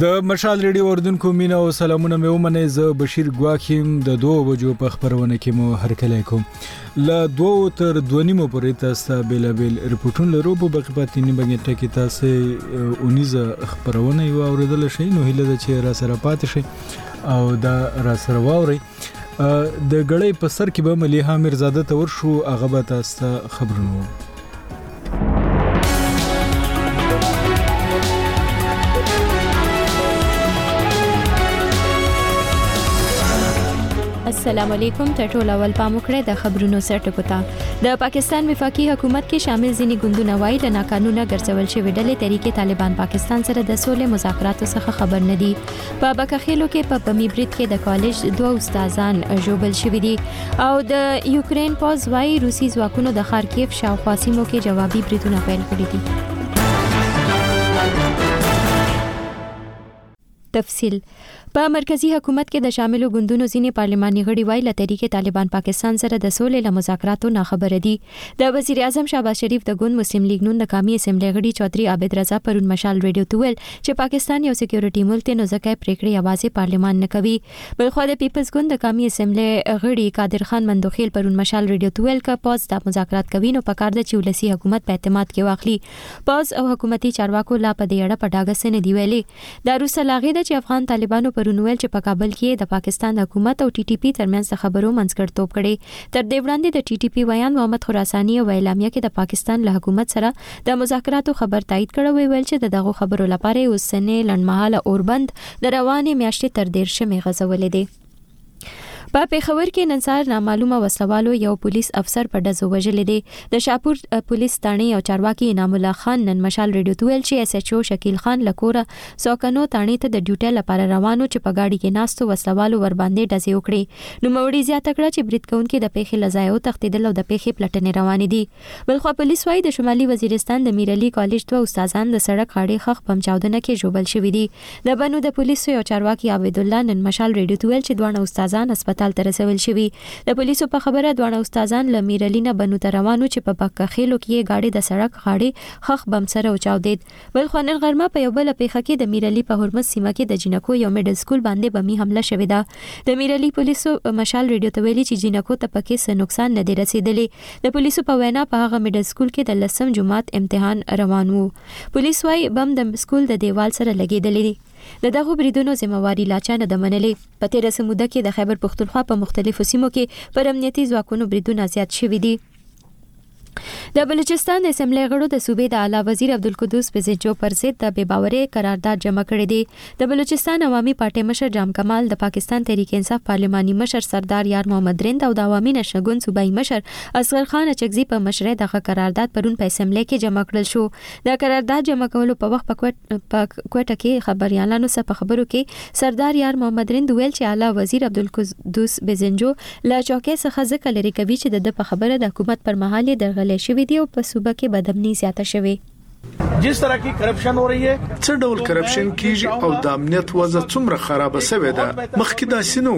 د مشال ریډیو اوردونکو مینا او سلامونه مې ومنه. زه بشیر ګواکیم د 2 بجو په خبرونه کې مو هرکلی کوم. ل 2 تر 2:30 پورې تاسو بیلابل رپورټونه لرو. په بقیپاتې نیمه غنټه کې تاسو 19 خبرونه یو اوریدل شي. نو هیله ده چې را سره پاتې شي او دا را سره واوري. د غړې په سر کې به مليحه میرزاده تور شو. هغه به تاسو خبرونه السلام علیکم. ټول اول پام وکړئ د خبرونو سرټکو ته. د پاکستان وفاقي حکومت کې شامل ځینی ګوندونه وایي د ناقانونه ګرځول شوی ډلې طریقې طالبان پاکستان سره د سولې مذاکراتو څخه خبر نه دي. په بکخېلو کې په بمی برید کې د کالج 2 استادان ژوبل شوي دي او د یوکرين پوز وایي روسي ځواکونو د خارکیف شاوخوا سیمو کې جوابي بریدونه پیل کړي دي. تفصیل په مرکزی حکومت کې د شاملو ګوندونو ځینې پارلماني غړي وایي له طریقې طالبان پاکستان سره د سولې له مذاکراتو نه خبره دي. د وزیر اعظم شهباز شریف د ګوند مسلم لیگ نون د قومي اسمبلی غړي چودھری عابد رضا پرون مشال ریډیو ته ویل چې پاکستان یو سکیورټي ملک دی نو ځکه پریکړې یوازې پارلمان نه کوي. بلخو د پیپلز ګوند د قومي اسمبلی غړي قادر خان مندوخیل پرون مشال ریډیو ته ویل چې پوز د مذاکرات کوي نو پکار د چولسی حکومت په اعتماد کې واخلي. پوز او حکومتي چارواکو لا په دې اړه په ډاګه سن دی ویلي. د روس لاغې د افغان طالبانو پرون ویل چې په کابل کې د پاکستان حکومت او ټي ټي پی ترمنځ خبرو منځګړیتوب کړي. تر دې وړاندې د ټي ټي پی ویان محمد خراساني او اعلامیه کې د پاکستان له حکومت سره د مذاکراتو خبر تایید کړو. ویل چې دغه خبرو لپاره اوسنۍ لنډمهاله اوربند د روانې میاشتې تر 13 غځولې دي. په پیښور کې نن سهار نامعلومه وسلوالو یو پولیس افسر په ډزو وژل دي. د شاپور پولیس ثاني او چارواکي انعام الله خان نن مشال ریډیو ته ویل چې اس ایچ او شکیل خان لکوره سوکنو ثاني ته د ډیوټي لپاره روانو چې په گاډي کې ناستو وسلوالو ور باندې ډزې وکړي. نو موړي زیاته کړه چې برید کوونکي د پیښې لزایو تختیدل او د پیښې پلټنې روان دي. بلخو پولیس وايي د شمالي وزیرستان د میرعلی کالج 2 استادان د سړک خاړې خخ پمچاودنه کې ژوبل شوي دي. د بنو د پولیسو یو چارواکي عبد الله نن مشال ریډیو ته ویل چې دوه استادان هسپتال ته رسول شوي. د پولیسو په خبره دوه استادان له میرعلی نه بنو ته روانو چې په بکخېلو کې گاډي د سړک خاړې خخ بم سره اوچاودید. بل خو نن غرمه په یو بل پیښه کې د میرعلی په هرمز سیمه کې د جنکو یو میډل سکول باندې بمي حمله شوې ده. د میرعلی پولیسو مشال ریډیو ته ویلي چې جنکو ته پکې څه نقصان نه دی رسیدلی. د پولیسو په وینا په هغه میډل سکول کې د 10م جماعت امتحان روان وو. پولیس وايي بم د سکول د دیوال سره لګیدلی دی. د دغه بریدونو ذمہواری لا چا نه د منلې. په تیر سموده کې د خیبر پختونخوا په مختلفو سیمو کې پر امنیتي ځواکونو بریدونه زیات شوي دي. د بلوچستان د اسمبلی غړو د صوبې د اعلی وزیر عبدالقدوس بزنجو پر ضد د بېباورۍ قرارداد جمع کړی دی. د بلوچستان عوامي پارټۍ مشر جام کمال د پاکستان تحریک انصاف پارلماني مشر سردار یار محمد رند او د عوامي نشنه ګوند صوبایي مشر اصغر خان اچکزي په مشرۍ دغه قرارداد پرون په اسمبلی کې جمع کړل شو. د قرارداد جمع کولو په وخت په کوټه کې خبريالانو سره په خبرو کې سردار یار محمد رند ویل چې اعلی وزیر عبدالقدوس بزنجو له چوکۍ څخه ځکه لري کوي چې د په خبره د حکومت پر مهال درغلې شوې دي او په صوبه کې بدامني زیاته شوې. جس طرح کی کرپشن हो रही है څه ډول کرپشن کیږي او د امنیت وضع څومره خراب شوې ده مخکې دا سينو.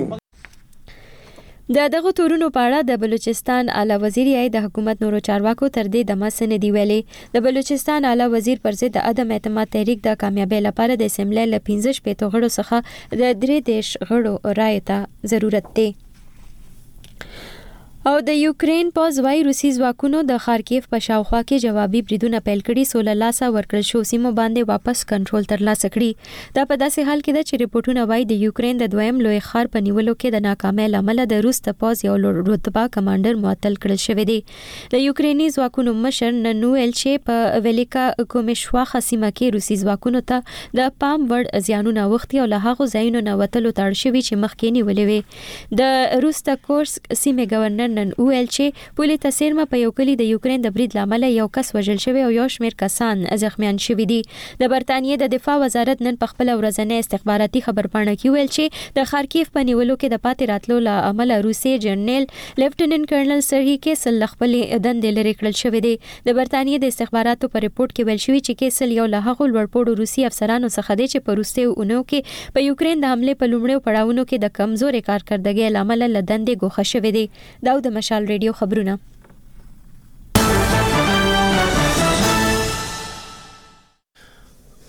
د دغه تورونو په اړه د بلوچستان اعلی وزیر یې د حکومت نورو چارواکو تر دې دمه سن دی ویلي. د بلوچستان اعلی وزیر پر ضد عدم اعتماد تحریک د کامیابی لپاره د اسمبلی له 15 غړو څخه د 3 غړو رائے ته ضرورت دی. او د یوکرين پوز وای روسي ځواکونو د خارکیف په شاوخوا کې جوابي بریدونه پیل کړي. 16 لاسه ورکړل شو سیمو باندې واپس کنټرول ترلاسه کړي. دا په داسې حال کې ده چې ریپورتونه وایي د یوکرين د دویم لوی ښار په نیولو کې د ناکامۍ لامل د روس د پوز یو رتبه کمانډر معطل کړل شوی دی. د یوکريني ځواکونو مشر نن ویل چې په ویلیکا کومشواخه سیمه کې روسي ځواکونو ته د پام وړ زیانونه وختي او له هغه ځایونو نه وتلو تړ شوی چې مخکې نیولې وي. د روس د کورسک سیمه گورنر نن ویل چې پولی تسیرمه په یو کلی د یوکرين د برید لامل یو کس وژل شوی او یو شمېر کسان زخمیان شوي دي. د برتانیې د دفاع وزارت نن په خپل ورځنۍ استخباراتي خبرپاڼه کې ویل چې د خارکیف په نیولو کې د پاتې راتلو له امله روسي جنرال لیفټیننټ کرنل سرهی کیسل خپل دندې لري کړل شوی دی. د برتانیې د استخباراتو په ریپورت کې ویل شوی چې کیسل یو له هغو لوړپوړو روسي افسرانو څخه دی چې په وروستیو اونیو کې په یوکرين د حمله په لومړیو پړاوونو کې د کمزورې کارکردګۍ لامل له دندې ګوښه شوی دی. داود مشال ریډیو خبرونه.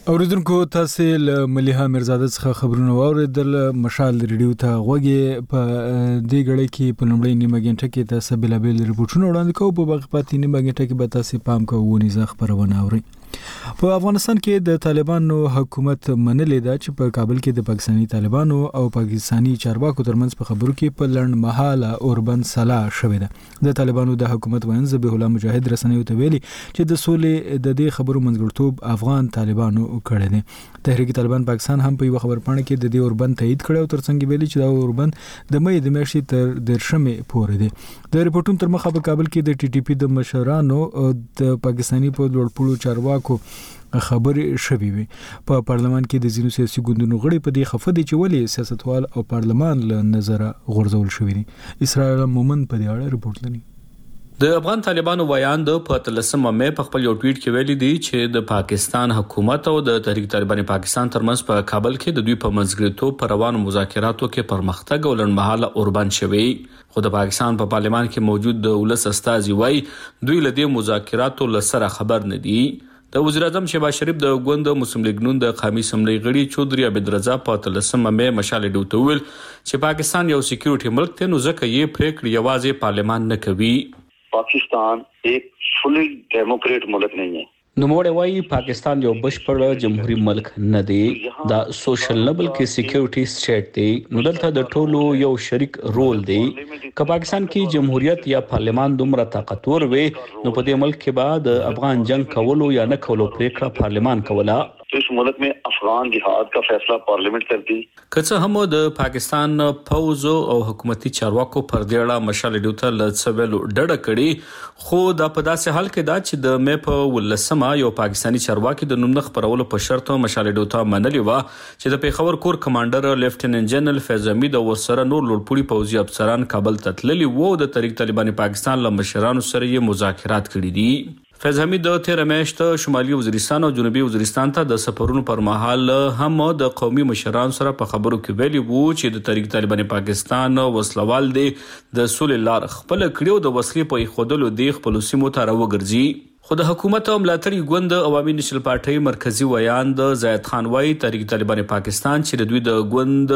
اوریدونکو تاسو له مليحه میرزاده څخه خبرونه واوریدل. مشال ریډیو ته غوږی په دې غړي کې په لومړی نیمه غنټه کې تاسو بلابل ریپورتونه وړاندې کوو، په باقي پاتې نیمه غنټه کې به تاسو پام کوو نيزه خبرونه اوري. په افغانستان کې د طالبانو حکومت منلې ده چې په کابل کې د پاکستاني طالبانو او پاکستاني چارواکو ترمنځ په خبرو کې په لړن مهاله اوربند صلاح شوې ده. د طالبانو د حکومت وین ذبیح الله مجاهد رسنیو ته ویلي چې د سولې د دې خبرو منځګړتوب افغان طالبانو کړی دی. تحریک طالبان پاکستان هم په یو خبرپاڼه کې د دې اوربند تایید کړی او ترڅنګ ویلي چې دا اوربند د مې د میاشتې تر 10 پورې دی. د ریپورتونو تر مخه په کابل کې د ټي ټي پی د مشرانو د پاکستاني په لوړپوړو چارواکو خبرې شوې وي. په پارلمان کې د ځینو سیاسي ګوندونو غړي په دې خفه دي چې ولې سیاستوال او پارلمان له نظره غورځول شوی دي. اسرائیل مومن په دې اړه ریپورت لري. د افغان طالبانو ویان د 13 مې په خپل یو ټویټ کې ویلي دی چې د پاکستان حکومت او د تحریک طالبان پاکستان ترمنځ په کابل کې د دوی په منځګړیتوب پر روانو مذاکراتو کې پرمختګ او لړمحاله اوربند شوی. خو د پاکستان په پارلمان کې موجود د ولس استازي وایي دوی له دې مذاکراتو لسره خبر نه دي. د وزیر اعظم شهباز شریف د ګوند مسلم لیگ نون د قومي اسمبلی غړي چودري عبد رضا په 13 مې مشال ډیوته ویل چې پاکستان یو سکیورټي ملک دی، نو ځکه یې پریکړې یوازې پارلمان نه کوي. पाकिस्तान एक फुली डेमोक्रेट मुल्क नहीं है. نوموړی وایي پاکستان یو بشپړ جمهوریت ملک نه دی، دا سوشل لیول کې سکیورټي سټیټ دی، نو دلته د ټولو یو شریک رول دی. که پاکستان کې جمهوریت یا پارلمان دومره طاقتور وي نو په دې ملک کې به د افغان جنگ کولو یا نه کولو پریکړه پارلمان کوله. इस मुल्क में अफगान जिहाद का फैसला पार्लियामेंट करती. که هم د پاکستان پوز او حکومتي چارواکو پر دې اړه مشال ډیوته لڅویلو ډډه کړي، خو دا په داسې حال کې دا چې د مې په ولسمه یو پاکستاني چارواکي د نوم خبرولو په شرط مشال ډیوته منلې و چې د پیښور کور کمانډر لیفټیننټ جنرال فیض حمید او ورسره نور لوړپوړي پوځي افسران کابل ته تللي وو. د تحریک طالبان پاکستان له مشرانو سره یې مذاکرات کړي دي. فیض حمید د 13 میاشت شمالي وزیرستان او جنوبي وزیرستان ته د سفرونو پر مهال هم د قومي مشرانو سره په خبرو کې ویلي وو چې د تحریک طالبان پاکستان وسلوال دی د سولې لار خپل کړیو د وسلې په خودلو دی خپل سیمو ته راوګرځي. خو د حکومت او ملاتړي ګوند عوامي نېشنل پارټي مرکزی ویان د زاید خان وایي تحریک طالبان پاکستان چې د دوی د ګوند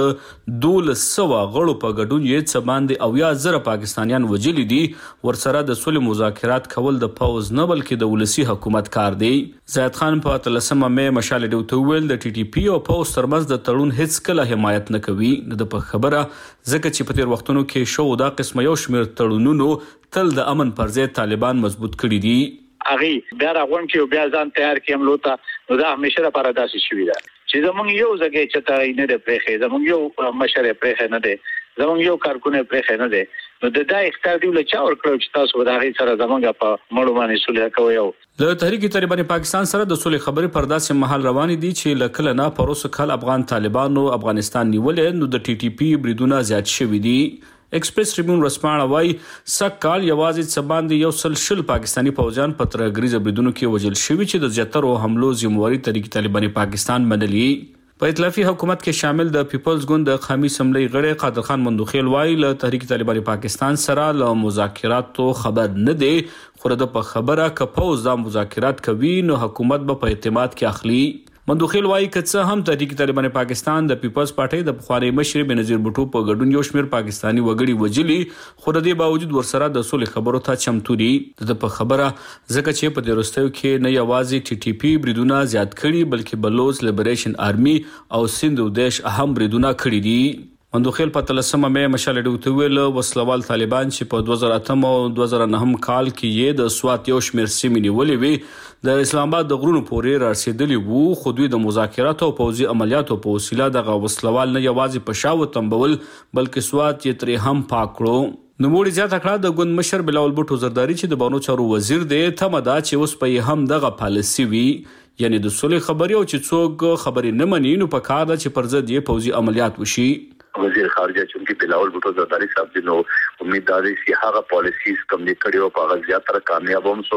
1200 غړو په ګډون یې څه باندې او یا زره پاکستانیان وجلی دي، ورسره د سولې مذاکرات کول د پوز نه بلکې د ولسی حکومت کار دی. زاید خان په 13 مې مشال ډیوته ویل د ټي ټي پی او پوز ترمنځ د تړون هیڅ کله حمایت نه کوي. د په خبره ځکه چې په تیر وختونو کې شو دا قسم یو شمیر تړونونو تل د امن پر ځای طالبان مضبوط کړي دي. اغي بیا راغون کې بیا ځان تیار کیم لوته نو دا همیشه لپاره داسې شوی ده چې زمونږ یو ځای چې ته نه د پرېخې زمونږ یو مشر پرېخې نه ده زمونږ یو کارکونه پرېخې نه ده نو د دا اختیار دی چې اور کړو چې تاسو د هغه سره زمونږ په مړو باندې صلح کوي. د تحریک طالبان پاکستان سره د صلح خبرې پر داسې محل روان دي چې لکه نه پروسه کال افغان طالبانو افغانستان نیولې نو د ټي ټي پی بریدونه زیات شوي دي. ایکسپریس ټریبیون رسپانه وای سکهال یوازې څباندې یو سل پاکستانی فوجان په ترګریز بریدونو کې وژل شوي چې د زیاترو حملو ذمہواری تحریک طالبان پاکستان منلي. په ائتلافي حکومت کې شامل د پیپلز ګوند د قومي اسمبلی غړي قادر خان مندوخیل وای له تحریک طالبان پاکستان سره له مذاکراتو خبر نه دی، خو د په خبره ک پوز د مذاکرات کوي نو حکومت به په اعتماد کې اخلي. مندوخیل وایي که څه هم تحریک طالبان پاکستان د پیپلز پارټي د پخوانی مشر بنظیر بوټو په ګډون یو شمیر پاکستانی وګړي وجلي، خو د دې باوجود ورسره د صلح خبرو ته چمتو دي. د په خبره ځکه چې په دې وروستیو کې نه یوازې ټي ټي پی بریدونه زیات کړي بلکې بلوچ لیبریشن آرمي او سند دیش اهم بریدونه کړي دي. مندوخیل په 13 مې مشال ډیوته ویل وسلوال طالبان چې په 2008 او 2009 کال کې یې د سوات یو شمیر سیمې نیولې وي د اسلام آباد د غرونو پورې رارسېدلي وو، خو دوی د مذاکراتو او پوځي عملیاتو په وسیله دغه وسلوال نه یوازې په شاو تنبول بلکې سوات یې ترې هم پاک کړو. نوموړي زیاته کړه د ګوند مشر بلاول بوټو زرداری چې د بانو چارو وزیر دی تمه ده چې اوس په هم دغه پالیسي وي، یعنی د صلح خبري او چې څوک خبري نه مني نو په کار ده چې پر ضد یې پوځي عملیات وشي. وزیر خارجه چونکی بلاول بوټو زرداری صاحب دی نو امید ده چې هغه پالیسیز کوم دي کړي او په هغه زیاتره کامیاب هم سو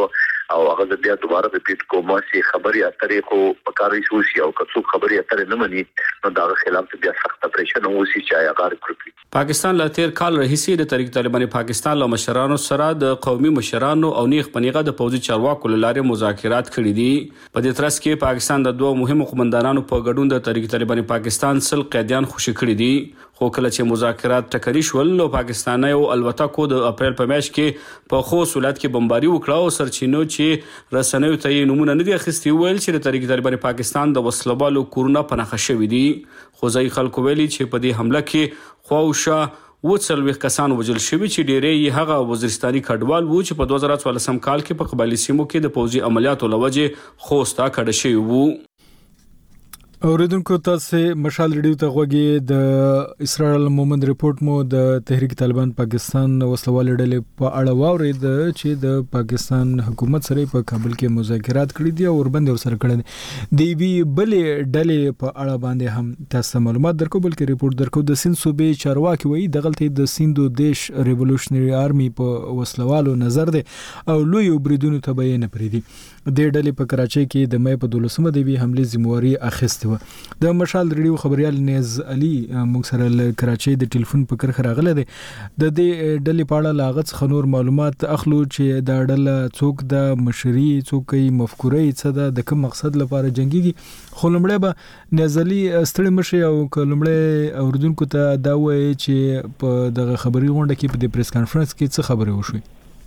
او هغه بیا دوباره ریپیټ کوم چې خبري اترې خو پکاري شو شي او که خبري اترې نه مني نو دا خلاف بیا سخت پریشن وسی چې هغه کړی. پاکستان لا تیر کال رئیسي د تحریک طالبان پاکستان له مشرانو سره د قومي مشرانو او نیغ پنیغه د پوځي چارواکو لاره مذاکرات کړي دي. په دې ترڅ کې پاکستان د دوه مهمو قومندانانو په ګډون د تحریک طالبان پاکستان سل قیدیان خوشي کړي دي. خو کله چې مذاکرات ټکني شول نو پاکستانیو الوتکو د اپریل په میاشت کې په خوست ولایت کې بمباري وکړه او سرچینو چې رسنیو ته نمونه نه دي اخیستي ویل چې د تحریک طالبان پاکستان د وسلوالو کورونه پناخه شوي دي. خو ځای خلکو ویلي چې په دې حمله کې خواوشا 40 کسان وژل شوي چې ډېری هغه وزیرستاني کډوال وو چې په 2014 کال کې په قبایلی سیمو کې د پوځي عملیاتو لوجه خوستا کډه شوی وو. اوریدونکو تاسو مشال ریډیو ته غوږی د اسرائیل مومند ریپورت مو د تحریک طالبان پاکستان وسلوال ډلې په اړه واورید چې د پاکستان حکومت سره په کابل کې مذاکرات کړي دي او وربند ور سره کړي دي. وی بلې ډلې په اړه باندې هم تاسو معلومات درکو بلکې ریپورت درکو. د سند صوبې چارواکي وایي دغلته د سیندو دیش ریولوشنری آرمي په وسلوالو نظر دي او لوی بریدونو ته بیان پرې دي. د ډلې په کراچۍ کې د مې په 12مه د وی حمله ذمہواری اخیسته. د مشال ریډیو خبريال نیز علي موږ سره له کراچۍ د ټلیفون په کرخه راغله ده. د دې ډلې په اړه لاغت خنور معلومات اخلو چې دا ډله څوک د مشري څوک مفکورې څه ده د کوم مقصد لپاره جنگيږي. خو لمړی به نیز علي ستړي مشي او لمړی اوردونکو ته دا وایي چې په دغه خبري غونډه کې په د پریس کانفرنس کې څه خبرې وشوي.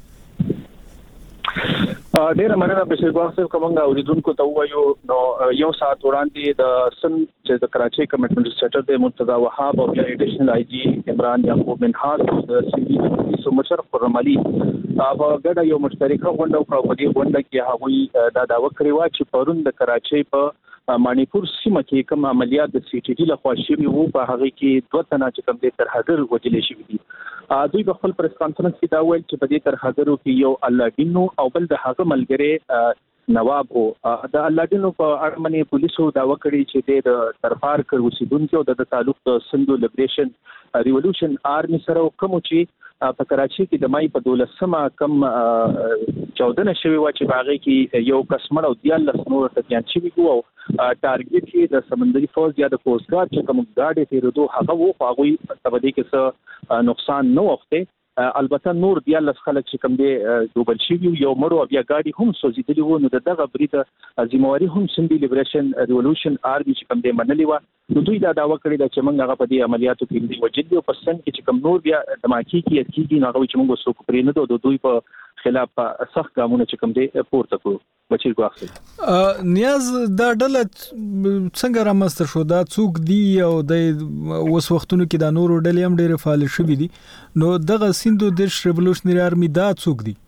ډیره مننه بشیر ګواه صاحب کومه اوریدونکو ته وایو نو یو ساعت وړاندې د سن چې د کراچۍ کمټمنټ سیټر د مرتضی وهاب او ایډیشنل آی جی عمران یعقوب منهاس د سیوی سمشر خرمالي په ګډه یو مشترکه غونډه وکړه. په دې غونډه کې هغوی دا دعوه کړې و چې پرون د کراچۍ په مانیپور سیمه کې کوم عملیات د سی ټي ډي لخوا شوي وو په هغه کې 2 تنه چې کوم د ترهګر وجل شوي دي. دوی په خپل پریس کانفرنس کې دا ویل چې په دې ترهګرو کې یو الله او بل د هغه ملګری نواب او د الله په اړمنې پولیسو دا وکړي چې د ترفار کړ اوسیدونکو د تعلق د سندو لیبریشن ریولوشن آرمي سره کوم چې په کراچۍ کې د مای په 12مه کم 14 شوی و چې باغې کې یو کسمر او 13 نور ته ځان شوی وو. ټارګټ کې د سمندري فوج یا د کوست ګارد چې کوم ګاډي تیرېدو هغه وو په هغه تبدی کې څه نقصان نه وخته. البته نور 14 خلک چې کوم دی دوبل شي یو مړو بیا ګاډي هم سوزیدلی وو. نو دغه بریده ذمہواری هم سندي لیبریشن ریولوشن آرمي چې کوم دی منلې و. نو دوی دا داوا کړی چې موږ هغه په دې عملیاتو کې دی وجدي او پسند کې چې کوم نور بیا دماکي کې نو هغه چې موږ څوک پرې نه دوه دوی په خلاف سخت ګامونه چې کوم دی پورته کړو. بچیر ګواخ نیاز دا ډله څنګه رامنځته شو دا څوک دی او د اوس وختونو کې دا نور ډلې هم ډېر فعال شوي دي. نو دغه سیندو دیش ریولوشنری آرمي دا څوک دی؟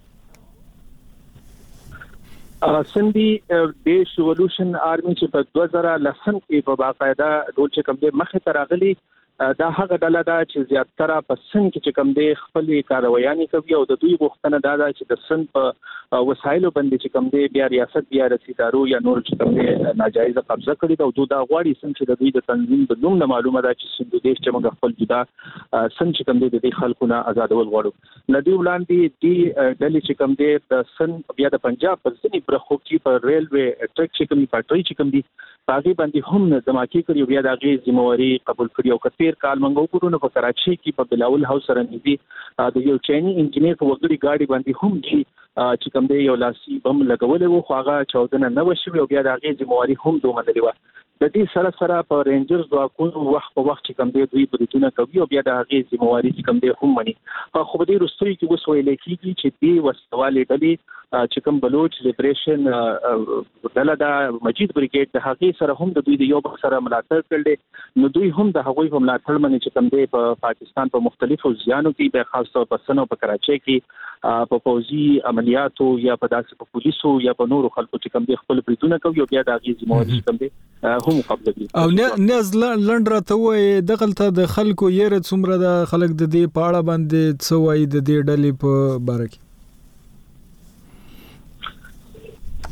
سندي دیش ریولوشن آرمي چې په 2010 کې په باقاعده ډول چې کوم دی مخه تراغلي دا هغه ډله ده چې زیاتره په سند کې چې کوم دی خپل کاروایانې کوي او د دوی غوښتنه دا ده چې د سند په وسایلو باندې چې کوم دی بیا ریاست بیا رسیدارو یا نور چې کوم دی ناجایز قبضه کړي او دوی دا غواړي سند چې د دوی د تنظیم د نوم معلومه ده چې سند دیش چې موږ خپل جدا سند چې کوم دی د خلکو نه آزادول غواړو. لدی وړاندې دی ډلې چې کوم دی د سند بیا د پنجاب په ځینې برخو کې په ریلوي ټریک چې کوم پټري چې کوم دی باغی باندې هم دماکي کړی بیا د غي ذمہواری قبول کړی او کثیر کال منغو کورونه په کراچۍ کې په بلاول هاوس سره نږدې د یو چینی انجینیر په وګړي گاډي باندې هم چې کوم دی یو لاسي بم لګولې وو خو هغه 14 نه وشوي او بیا د غي ذمہواری هم دوه منلې و. د دې سره په رینجرز ځواکونو وخت په وخت چې کوم دی دوی بریټونه کوي او بیا د غي ذمہواری چې کوم دی هم مني. خو په دې رستوري کې وس ویل کېږي چې دی وسوالې ډلې چې کوم بلوچ لیبریشن ډله دا مجید بریګیډ د هغه سره هم د دوی د یو بل سره ملاتړ کړل. نو دوی هم د هغوی په ملاتړ باندې چې کوم دی په پاکستان په مختلفو ځایونو کې د خاص طور په سنو په کراچۍ کې په پوځي عملیاتو یا په داسې په پولیسو یا په نورو خلکو چې کوم دی خپل بریټونه کوي او بیا د هغه ذمہواری کوم دی هم مقابله او نیاز لنډ راته وایي دغلته د خلکو یره څومره د خلک د دې په اړه باندې څه وایي د دې ډلې په باره کې؟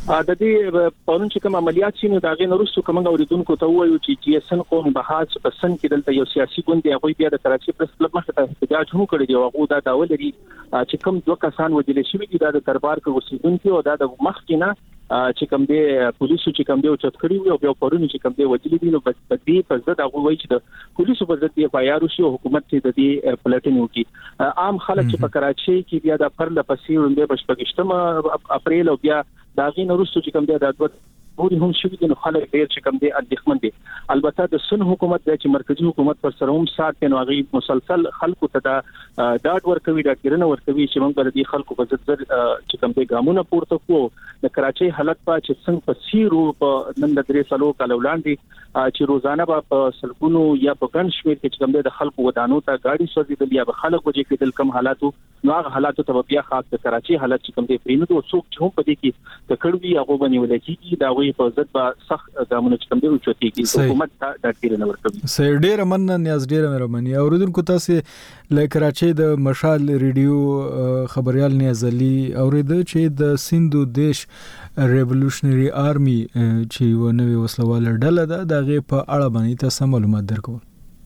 د دې پرون چې کوم عملیات شینو دا غي نورستو کوم اوریدونکو ته وایو چې جی اس ان قوم بحث په سن کې دلته یو سیاسي ګوند دی هغه بیا د کراچي پریس کلب مخ ته احتجاج هم کړی دی او هغه دا داول لري چې کوم دوه کسان وجل شوی دي د دربار کې اوسیدونکو او دا د مخ کې نه چې کوم دی پولیسو چې کوم دی او چت کړی وي او بیا پرون چې کوم دی وجل دي نو په دې په ځد هغه وایي چې د پولیسو په ځد دی فایارو شي حکومت ته د دې پلټنې وکړي عام خلک چې په کراچي کې بیا د پرله پسې وړاندې بشپږشتمه اپریل او بیا دا غي نورستو چې کوم دی د پوری هم شوی د خلک ډیر چې کوم دی اندېښمن دي البته د سن حکومت د مرکزی حکومت پر سره هم سات نو غي مسلسل خلکو ته دا ډاډ ورکوي دا کړنه ورکوي چې موږ د خلکو په ځد چې کوم دی ګامونه پورته کوو د کراچي حالت په چې څنګه په سیرو په نن د درې سالو کال وړاندې چې روزانه په سلګونو یا په ګڼ شمېر کې چې کوم دی د خلکو ودانو ته گاډي سوځیدل یا به خلک وجې کېدل کم حالاتو نو هغه حالاتو ته بیا خاص د کراچي حالت چې کوم دی پرینو څوک چې هم په دې کې د کړوي هغه باندې ولکې دا وی په ضد با سخت ګامونه چې کوم دی چوتيږي حکومت دا ډیر نه ورکوي سر ډیر مننه نیاز ډیر مهرباني اوریدونکو تاسو ل کراچي د مشال ریډیو خبريال نیاز علي اورید چې د سیندو دیش ریولوشنری آرمي چې و نوې وسلواله ډله ده دغه په اړه باندې تاسو معلومات درکو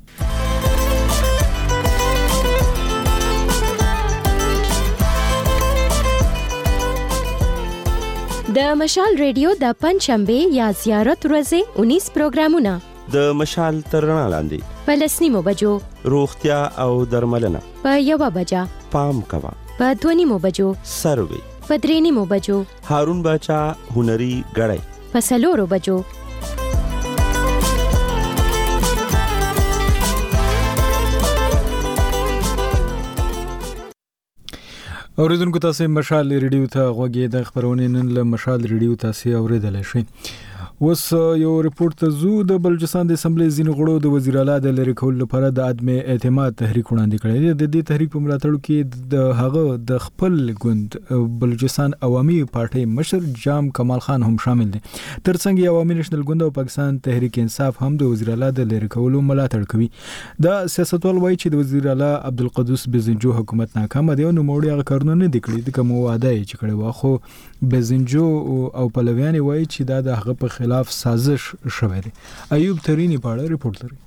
د مشال ریډیو د پنځشنبه یا زیارت ورځې 19 پروګرامونه د مشال ترنا لاندې په لسنیمو بجو روغتیا او درملنه په یو بجا پام کوا په 2 بجو سروي په 3 بجو هارون بچا هنري غړای په 4 بجو اوریدونکو تاسو مشال ریډیو ته غوږی د خبرونه نن له مشال ریډیو تاسو اوریدل شئ وس یو ریپورت زو د بلوچستان د اسمبلی ځینو غړو د وزیر اعلی د لری کول لپاره د عدم اعتماد تحریک وړاندې کړی د دې تحریک په ملاتړ کې د هغه د خپل ګوند بلوچستان عوامي پارټي مشر جام کمال خان هم شامل دي ترڅنګ عوامي نېشنل ګوند او پاکستان تحریک انصاف هم د وزیر اعلی د لری کول ملاتړ کوي د سیاستوال وایي چې د وزیر اعلی عبدالقدوس بزنجو حکومت ناکام دی نو موړي هغه کارونه نه دکړي د کوم وعده یې کړی و خو بزنجو او پلویان وایي چې دا د هغه په خلاف سازش شوه دی ایوب ترینی په اړه ریپورت لري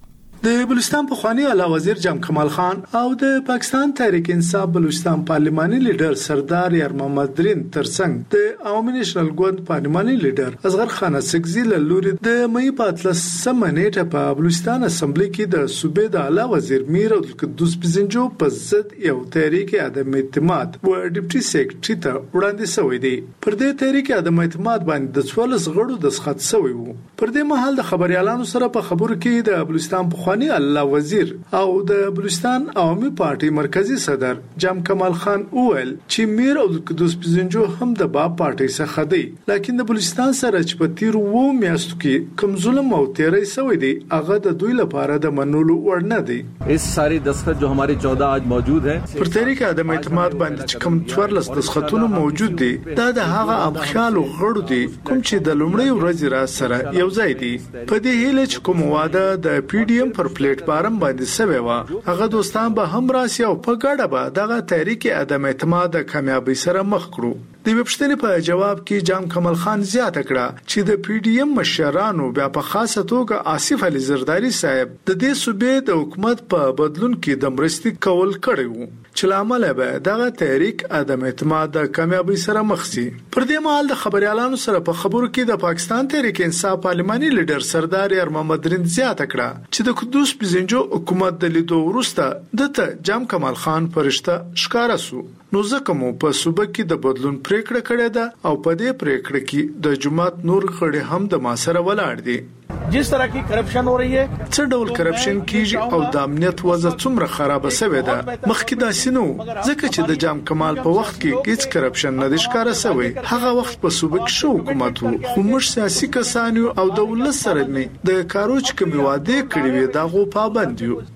د بلوچستان پخوانی اعلی وزیر جام کمال خان او د پاکستان تحریک انصاف بلوچستان پارلماني لیډر سردار یار محمد درین ترڅنګ د عوامي نېشنل ګوند پارلماني لیډر اصغر خان سکزی له لوري د مې په 13 نیټه په بلوچستان اسمبلی کې د صوبې د اعلی وزیر میر عبدالقدوس بزنجو په ضد یو تحریک عدم اعتماد و ډیپټي سیکریټری ته وړاندې شوی دی پر دې تحریک عدم اعتماد باندې د 14 غړو دسخط شوی وو پر دې مهال د خبريالانو سره په خبرو کې د بلوچستان پخوانی الله وزیر او د بلوچستان عوامي پارټي مرکزی صدر جام کمال خان اول چې میر عبدالقدوس بزنجو هم د با پارټي څخه دی لیکن د بلوچستان سره چې په تیر وو میاشتو کې کوم ظلم او تیری شوی دی هغه د دوی لپاره د منولو وړ نه دی اس ساری دستخط جو ہماری 14 آج موجود ہے پر تحریک عدم اعتماد باندې چې کوم 14 دستخطونه موجود دي دا د هغه ابخال غړو دي کوم چې د لومړی ورځ را سره یو ځای دي په دې هیله چې کوم واده د پی ډی ایم پر پلیټ فارم باندې سوي وا هغه دوستان به هم راسي او په ګډه به دغه تحریک عدم اعتماد کامیابی سره مخ کړو د وبشتنې په جواب کې جام کمال خان زیاته کړه چې د پی ډی ایم مشرانو بیا په خاصه توګه آصف علي زرداری صاحب د دې صوبې د حکومت په بدلون کې د مرستې کول کړی وو چې لامل به دغه تحریک عدم اعتماد کامیابی سره مخ شي پر دې مهال د خبريالانو سره په خبرو کې د پاکستان تحریک انصاف پارلماني لیډر سردار یار محمد درین زیاته کړه چې د قدوس بزنجو حکومت د لیدو وروسته دته جام کمال خان فرشته ښکارا سو نو ځکه مو په صوبه کې د بدلون پریکړه کړې ده او په دې پریکړه کې د جماعت نور غړي هم د ماسره ولاړ دي جس طرح کی کرپشن ہو رہی ہے څه ډول کرپشن کیږي او د امنیت وضع څومره خراب شوه ده مخکې دا سينو ځکه چې د جام کمال په وخت کې هیڅ کرپشن نه ښکارا شوی هغه وخت په صوبه کې شو حکومت وو خو موږ سیاسي کسان او دولت سره نه د کاروچ کوم واده کړی وي دا غو پابند یو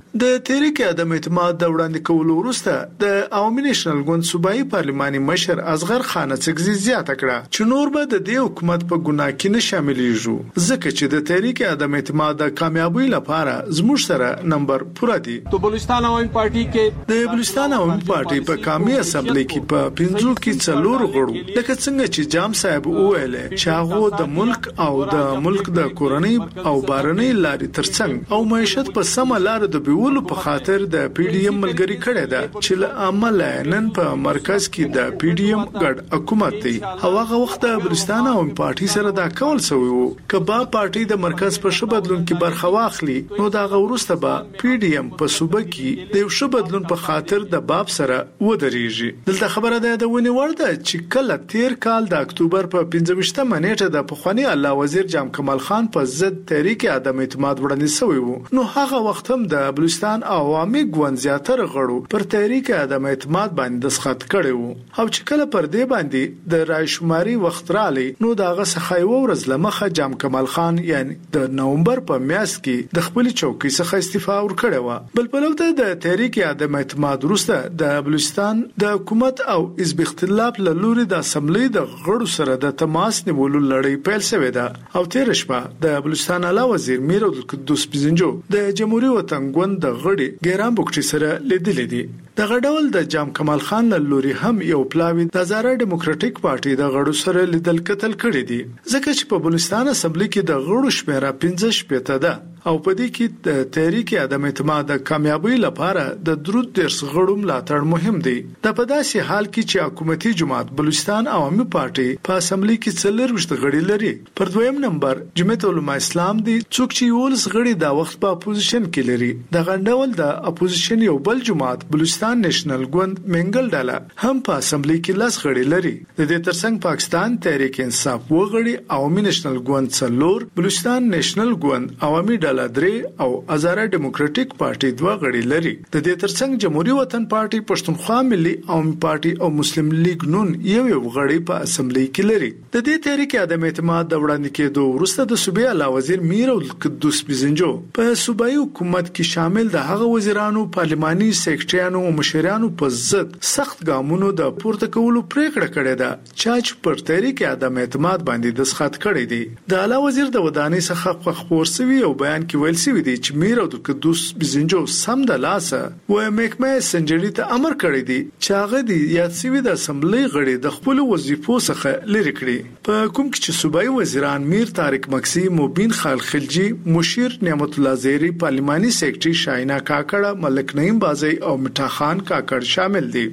د تحریک عدم اعتماد د وړاندې کولو وروسته د عوامي نېشنل ګوند صوبایي پارلماني مشر اصغر خان څکزي زیاته کړه چې نور به د دې حکومت په ګناه کې نه شاملېږي ځکه چې د تحریک عدم اعتماد د کامیابی لپاره زموږ سره نمبر پوره دي. تو بلوچستان عوامي پارټي کې د بلوچستان عوامي پارټي په قومي اسمبلی کې په 50 کې څلور غړو لکه څنګه چې جام صاحب وویل چې هغه د ملک او د ملک د کورنۍ او بارنۍ لارې ترڅنګ او معیشت په سم لار د بیولو په خاطر د پی ډی ایم ملګری کړي ده چې له عمل نن په مرکز کې د پی ډی ایم ګډ حکومت دی. هغه وخت د بلوچستان عوامي پارټي سره دا کول شوی وو کبا پارټي د مرکز په شبه بدلون کې برخه واخلي نو دا غوړسته به پی ډی ایم په صوبه کې د یو شبه بدلون په خاطر د باب سره ودرېږي. دلته خبره ده د ونی ورده چې کله تیر کال د اکتوبر په 15مه نیټه د پخوانی الله وزیر جام کمال خان په ضد تحریک عدم اعتماد وړاندې شوی وو نو هغه وخت هم د بلوچستان عوامي ګوند زیاتره غړو پر تحریک عدم اعتماد باندې دسخط کړي وو او چې کله پر دې باندې د رای شماري وخت رالی نو داغه څخه یو ورځ لمخه جام کمال خان یعنی د نومبر په میاشت کې د خپل چوکۍ څخه استعفا ورکړه و. بل په لور د تحریک عدم اعتماد وروسته د بلوچستان د حکومت او حزب اختلاف له لوري د اسمبلی د غړو سره د تماس نیولو لړۍ پیل شوې ده او تیر شپه د بلوچستان اعلی وزیر میر عبدالقدوس بزنجو د جمهوریت وطن ګوند د غړي ګیران بوکټي سره لیدلې دي. د غډول د جام کمال خان له لوري هم یو پلاوی د زاره ډیموکراټیک پارټي د غړو سره لیدل کتل کړي دي ځکه چې په بلوچستان اسمبلی کې د غړو شمیره 15 ده او په دې کې د تحریک عدم اعتماد د کامیابی لپاره د درود درس غړو ملاتړ مهم دی. د په داسې حال کې چې حکومتي جماعت بلوچستان عوامي پارټي په اسمبلی کې څلور وشت غړي لري. پر دویم نمبر جمعیت علماء اسلام دي څوک چې یولس غړي د وخت په اپوزیشن کې لري. د غندول د اپوزیشن یو بل جماعت بلوچستان نېشنل ګوند منګل ډاله هم په اسمبلی کې لاس غړي لري. د دې ترڅنګ پاکستان تحریک انصاف وغړي عوامي نېشنل ګوند څلور بلوچستان نېشنل ګوند عوامي درې او هزاره ډیموکراټیک پارټي دوه غړي لري. د دې ترڅنګ جمهوریت وطن پارټي پښتونخوا ملي عوامي پارټي او مسلم لیگ نون یو غړي په اسمبلی کې لري. د دې تحریک عدم اعتماد د وړاندې کېدو وروسته د صوبې اعلی وزیر میر عبدالقدوس بزنجو په صوبایي حکومت کې شامل د هغه وزیرانو پارلماني سیکریټریانو او مشرانو په ضد سخت ګامونو د پورته کولو پریکړه کړې ده چې پر تحریک عدم اعتماد باندې دسخط کړي دي. د اعلی وزیر د ودانۍ څخه خبر شوی او بیان کې ویل شوی دی چې میر عبدالقدوس بزنجو سم د لاسه و محکمه سنجري ته امر کړی دی چې هغه دی یاد شوی د اسمبلی غړي د خپل وظیفو څخه لري کړي. په کوم کې چې صوبایي وزیران میر طارق مکسی، مبین خالخلجی، مشیر نعمت الله زیری، پارلماني سیکریټري شاهینه کاکړ، ملک نعیم بازی او مټا خان کاکړ شامل دي.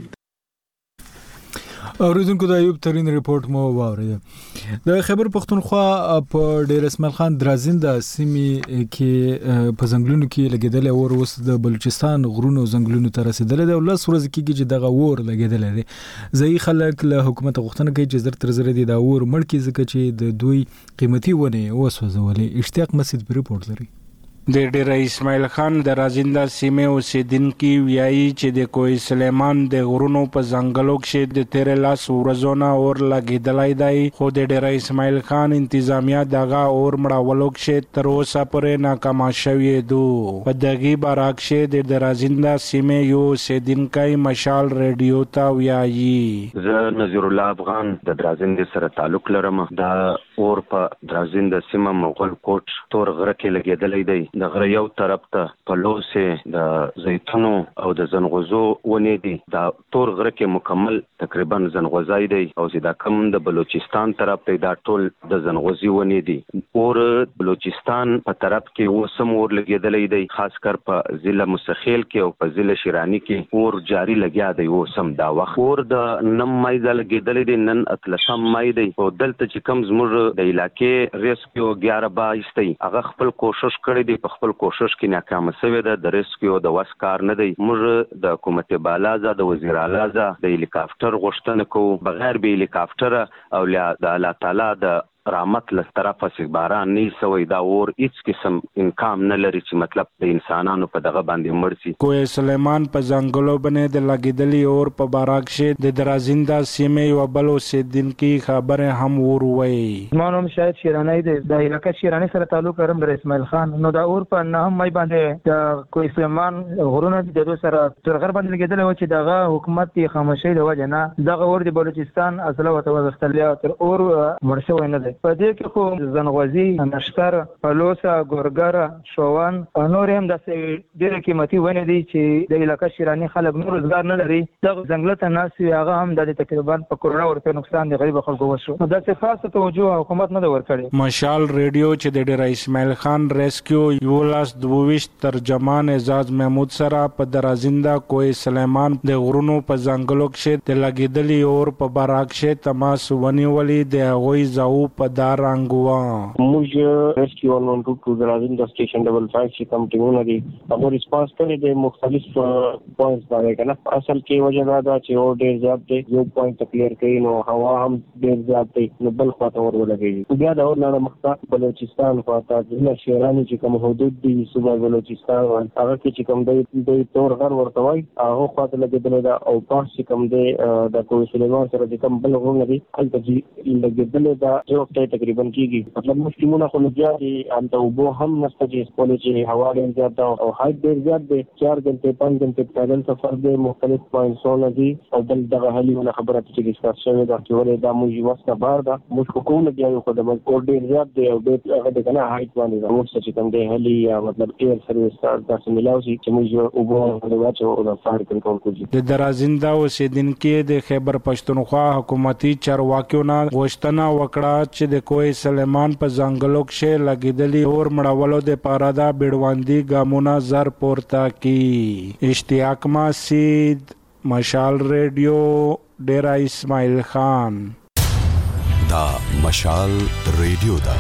اوریدونکو د ایوب ترين ریپورت مو واورید. د خیبر پختونخوا په ډیر اسماعیل خان درازین د سیمې کې په ځنګلونو کې لګیدل اور وس د بلوچستان غرونو ځنګلونو ته رسیدل د ولس ورځ کې چې دغه اور لګیدل دي. ځای خلک له حکومت غوښتنه کوي چې زر تر زر دي دا اور مړ کی ځکه چې د دوی قیمتي ونه وسوځولې. اشتیاق مسجد ریپورت لري. د ډیر اسماعیل خان د رازنده سیمه اوسیدونکو ویایي چې د کوی سلیمان د غرونو په ځنګلو کې د تیر لاس ورزونه اور لګیدلای دی خو د ډیر اسماعیل خان انتظامیه دغه اور مړولو کې تر اوسه پورې ناکام شوی دی. په دغه برعکس د رازنده سیمه یو اوسیدونکو مشال ریډیو ته ویایي زه نذیر الله افغان د رازنده سره تعلق لرم. دا اور په رازنده سیمه مغل کوټ تور غره کې لګیدلای دی. د غره یو طرف ته په لوسه د زیتونو او د زنغوزو ونې دي. دا تور غره کې مکمل تقریبا زنغوزای دی او دا کم د بلوچستان طرف ته دا ټول د زنغوزي ونې دي. اور بلوچستان په طرف کې وسم اور لګیدلې دی خاص کر په ضلع مسخیل کې او په ضلع شیرانی کې اور جاری لګیا دی وسم دا وخت اور د نم مای د لګیدلې دی نن اتلسم مای دی او دلته چې کم زموږ د علاقې ریسکیو 11 بایستي هغه خپل کوشش کړی دی خپل کوشش کې ناکام شوی ده. د ریسکیو د واس کار نه دی. موږ د حکومت بالا د وزیر اعلی د هلیکاپټر غوښتنه کوو بغیر به هلیکاپټر او د الله تعالی د رحمت له طرفه سي باران نه سوی دا اور هیڅ قسم امکان نه لري چې مطلب د انسانانو په دغه باندې مرسي. کوی سلیمان په ځنګلو باندې د لګیدلی اور په باراک شه د درازیندا سیمه یو بل اوسیدونکو خبره هم وروي. مانوم شاید شیرانی د علاقې شیرانی سره تعلق لرم در اسماعیل خان. نو دا اور په نه هم مې باندې د کوی سلیمان غرونه د دوه سره ترغر باندې لګیدل و چې دغه حکومت یې خاموشي د وجه نه دغه اور د بلوچستان اصله وتوغختلیا تر اور مرشو نه ده. په دې کې خو زنغوزي نشتر پلوسا ګورګر شوان او نور هم د ډېر قیمتي ونه دي چې د علاقې شیرانی خلک نور روزګار نه لري. دغه ځنګل ته ناس هغه هم د تقریبا په کروڑه ورته نقصان دی غریب خلکو وشو. دا څه خاصه توجه حکومت نه ورکړي. مشال ریډیو چې د ډیر اسماعیل خان ریسکیو یولاس 22 ترجمان اعزاز محمود سره په درازیندا کوی سلیمان د غرونو په ځنګلو کې د لګیدلی اور په باراک شه تماس ونیولې د غوي زاو په دارانګوا. موږ ریسکیو 112 درازیندا سټیشن ډبل 5 چې کوم ټیمونه دي هغه ریسپانس کړي د مختلف پوینټس باندې کنه. اصل کې وجه دا چې اور ډیر زیات دی یو پوینټ کلیر کړي نو هوا هم ډیر زیات دی نو بل خواته اور ولګي. بیا دا اور نه مخته بلوچستان خواته د شیرانی چې کوم حدود دي صوبه بلوچستان هغه کې چې کوم د تور غر ورته وای هغه خواته لګیدل دا او پاس چې کوم د کوی سلیمان سره د کوم بل غوږ دی هلته چې لګیدل دا یو ټای تقریبا کیږي. مطلب مسلمانونه خو نه دي انته وبو هم نشته چې کولې چې هوا ډیر زیات او هایټ ډیر زیات دی 4 غنټه 5 غنټه پیدل سفر دی مختلف پوینټونه دي او بل دغه هلیونه خبره چې ډیسکس شوی دا چې ولې دا موږ واسطه بار دا موږ کوم نه دی یو خدمت کور ډیر زیات دی او ډیر هغه د کنه هایټ باندې دا موږ چې کوم دی هلی یا مطلب ایر سرویس تاسو ملاوي چې موږ وبو د واچو او د فایر کنټرول کوي. د درازیندا اوسیدونکو د خیبر پښتونخوا حکومتي چارواکیو نه غوښتنه وکړه چې د کوی سلیمان په ځنګلو کې لګیدلی اور مړولو د پاره دا بیړواندی ګامونه زر پورته کی. اشتیاق مسید مشال ریډیو ډیر اسماعیل خان. دا مشال ریډیو دا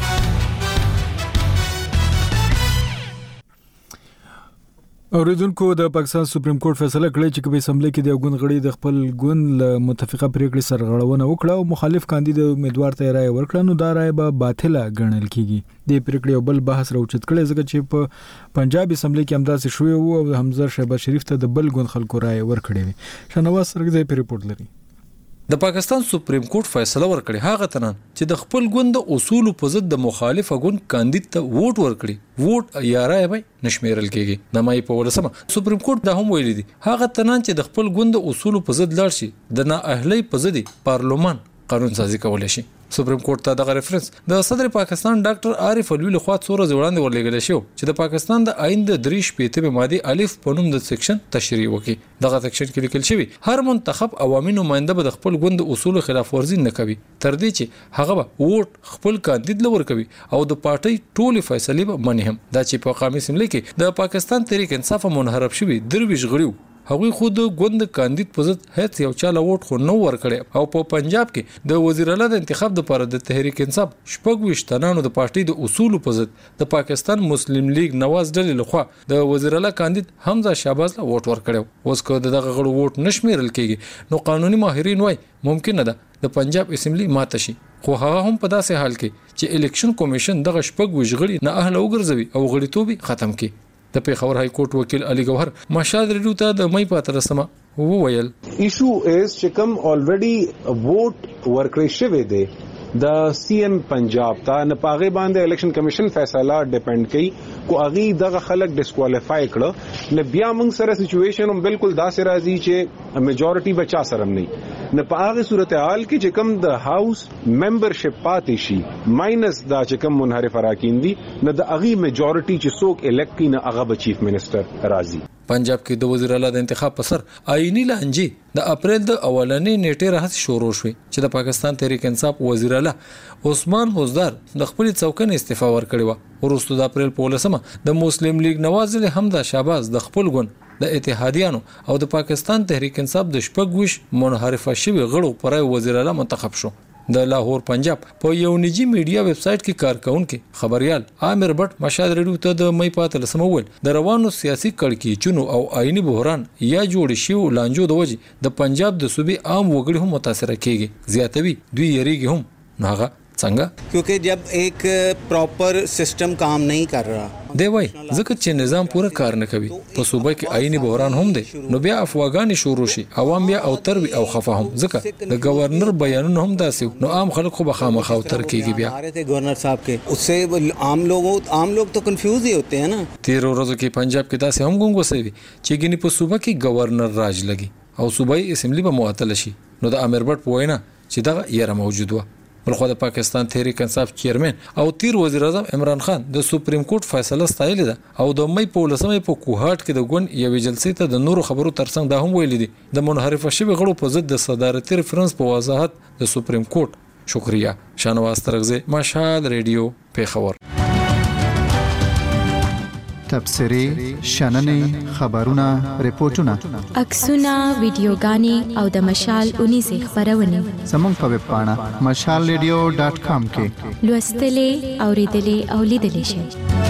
اوریدونکو د پاکستان سپریم کورټ فیصله کړې چې کبي اسمبلی کې د ګوند غړي د خپل ګوند له متفقه پریکړې سرغړونه وکړه او مخالف کاندید امیدوار ته رائے ورکړه نو دا رائے به باطله ګڼل کیږي. د پریکړې بل بحث راوچت کړي ځکه چې په پنجاب اسمبلی کې همداسې شوی وو او حمزه شهباز شریف ته د بل ګوند خلکو رائے ورکړي. شنواز سرګزی په ریپورت لري. د پاکستان سپریم کورټ فیصله ورکړي هغه تنان چې د خپل ګوند اصول په ضد د مخالف ګوند کاندید ته ووټ ورکړي ووټ یا رائے به نشمیرل کیږي. د مای په ورسمه سپریم کورټ دا هم ویلي دي هغه تنان چې د خپل ګوند اصول په ضد لاړ شي د نااهلۍ په ضد پارلمان قانون سازي کولای شي. سپریم کورټ ته د ریفرنس د صدر پاکستان ډاکټر عارف علوی له خوا څو ورځې وړاندې ورلېږل شو چې د پاکستان د آئین د 3 ماده الف په نوم د سیکشن تشریح وکړي. دغه سیکشن کې لیکل شوی هر منتخب عوامي نماینده به د خپل ګوند اصول خلاف ورزي نه کوي تر دې چې هغه به ووټ خپل کاندید لور کوي او د پارټي ټولې فیصلې به منې هم. دا چې په قومي اسمبلی کې د پاکستان تحریک انصاف منحرف شوی درویش غړیو هغوی خود ګوند کاندید په ضد هیڅ یو چاله ووټ خو نو ورکړي او په پنجاب کې د وزیر اعلی د انتخاب لپاره د تحریک انصاف شپږ تنانو د پارټي د اصول په ضد د پاکستان مسلم لیگ نواز ډلې لخوا د وزیر اعلی کاندید حمزه شهباز له ووټ ورکړي. اوس که دغه غړو ووټ نشمیرل کیږي نو قانوني ماهرین وایي ممکن ده د پنجاب اسمبلی ماته شي. خو هغه هم په داسې حال کې چې الیکشن کمیشن دغه شپږ غړي نه اهل وګرځوي او غړیتوب ختم کړي. د پیښور های کورټ وکیل علي گوهر مشال ریډیو ته د مې پاتره سم وویل ایشو از چې کوم الریډي ووټ ورکړی شوی دی د سی ایم پنجاب ته نه پاغه باندې الیکشن کمیشن فیصله ډیپند کوي کو اغي دغه خلک ډیسکوالیفای کړه نه بیا موږ سره سچويشن هم بالکل داسې راځي چې میجورټي بچا سره نه په هغه صورتحال کې چې کوم د هاوس ممبرشپ پاتې شي ماینس دا چې کوم منحرف اراکین دي نه د اغي میجورټي چې څوک الیکټ کین هغه به چیف منسٹر راځي. پنجاب کې د وزیر اعلی د انتخاب پر سر آئینی لانجې د اپریل د اولنې نیټې راځي شروع شوې چې د پاکستان تحریک انصاف وزیر اعلی عثمان حوزدار د خپل څوکۍ استعفا ورکړی و. وروسته د اپریل په 18 د مسلم لیگ نواز له حمزه شهباز د خپل ګوند د اتحادیانو او د پاکستان تحریک انصاف د شپږ منحرفه شوی غړو پر وزیر اعلی منتخب شو. د لاهور پنجاب په یو نجی میډیا ویب سټ کې کارکونکو خبريال عامر بټ مشال ریډیو ته د مې پاتل سمول د روانو سیاسي کړکېچونو او آئینی بحران یا جوړ شو لانجو د وجې د پنجاب د صوبې عام وګړي هم متاثر کیږي زیاتوي دوی یریږي هم ناغه څنګه क्योंकि जब एक प्रॉपर सिस्टम काम नहीं कर रहा دی وای ځکه چې نظام پوره کار نه کوي په صوبه کې آئینی بحران هم دی نو بیا افواګانی شروع شي عوام بیا او تر وی او خفه هم ځکه د گورنر بیانونه هم داسې نو عام خلک خو بخامه خاو تر کېږي بیا गवर्नर साहब के उससे आम लोग तो कंफ्यूज ही होते हैं ना 13 ورځو کې پنجاب کې داسې هم ګونګو سوي چې ګینی په صوبه کې گورنر راج لګي او صوبایي اسمبلی به معطل شي نو د امیر بټ پوینا چې دا یې موجود و بلخو د پاکستان تحریک انصاف چیرمن او تیر وزیر اعظم عمران خان د سپریم کورټ فیصله ستایلې ده او د مې په لسمې په کوهاټ کې د ګون یوې جلسې ته د نورو خبرو ترڅنګ دا هم ویل دي د منحرف شوی غړو په ضد د صدارتي ریفرنس په وضاحت د سپریم کورټ شکریا شانواز ترغزه مشال ریډیو پیښور تبصری شننې خبرونه ریپورتونه عکسونه ویډیوګانې او د مشال 19 خبرونه زموږ په ویب پاڼه mashalradio.com کې لوستلې اوریدلې او لیدلې شئ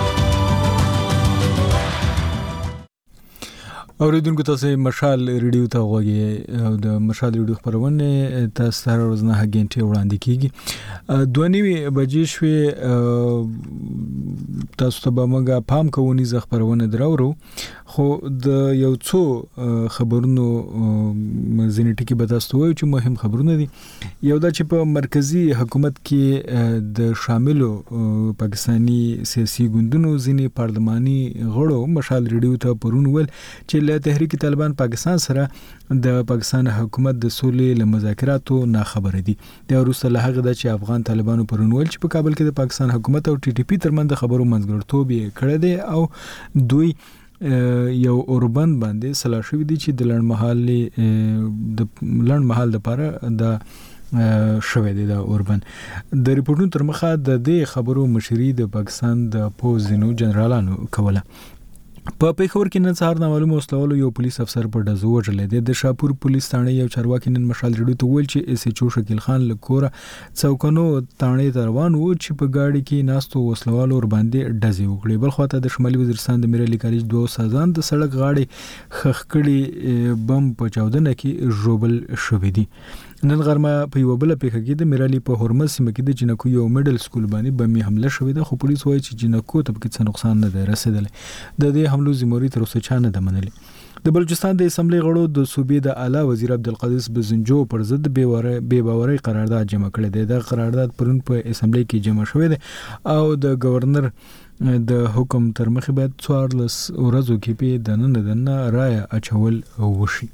اوریدونکو تاسو مشال ریډیو ته غوږی او د مشال ریډیو خبرونه تاسو هر ورځ نه غنټه وړاندې کیږي 2:30 بجې شوې تاسو ته به موږ پام کوونی ز خبرونه دراورو خو د یو څو خبرونو ځینې ټکي به تاسو وایو چې مهم خبرونه دي یو دا چې په مرکزی حکومت کې د شاملو پاکستانی سیاسي ګوندونو ځینې پارلماني غړو مشال ریډیو ته پرون ول چې له تحریک طالبان پاکستان سره د پاکستان حکومت د سولې له مذاکراتو نه خبر دي د روسه له هغه د چې افغان طالبانو پرونول چې په کابل کې د پاکستان حکومت او ټي ټي پی ترمنځ خبرو منځګړتوب یې کړی دی او دوی یو اوربند باندې صلاح شوی دي چې د لړن محل لپاره د شوی دی د اوربند د ریپورتونو تر مخه د دې خبرو مشري د پاکستان د پوزینو جنرالانو کوله په پیښور کې نن سهار معلومه وسلوالو یو پولیس افسر په ډزو وژل دي د شاپور پولیس ثانه یو چارواکي نن مشال ریډیو ته ویل چې اس ایچ او شکیل خان لکوره څوکونو ثانه روان و چې په گاډي کې ناستو وسلوالو ور باندې ډزې وکړي بل خواته د شمالي وزیرستان د میرعلی کالج دوه سازان د سړک غاړي خخکړي بم په چاودنه کې ژوبل شوې دي نن غرمه په یو بل پیښه کې د میرعلی په هرمز سیمه کې د جنکو یو میډل سکول باندې بمي حمله شوې ده خو پولیس وایي چې جنکو ته پکې څه نقصان نه دی رسیدلی د دې حملو ذمہواری تر اوسه چا نه ده منلې د بلوچستان د اسمبلی غړو د صوبې د اعلی وزیر عبدالقادس بزنجو پر ضد بے باورۍ قرارداد جمع کړی دی د قرارداد پرون په اسمبلی کې جمع شوی دی او د گورنر د حکم تر مخه باید 14 ورځو کې په دنه رائے اچول وشي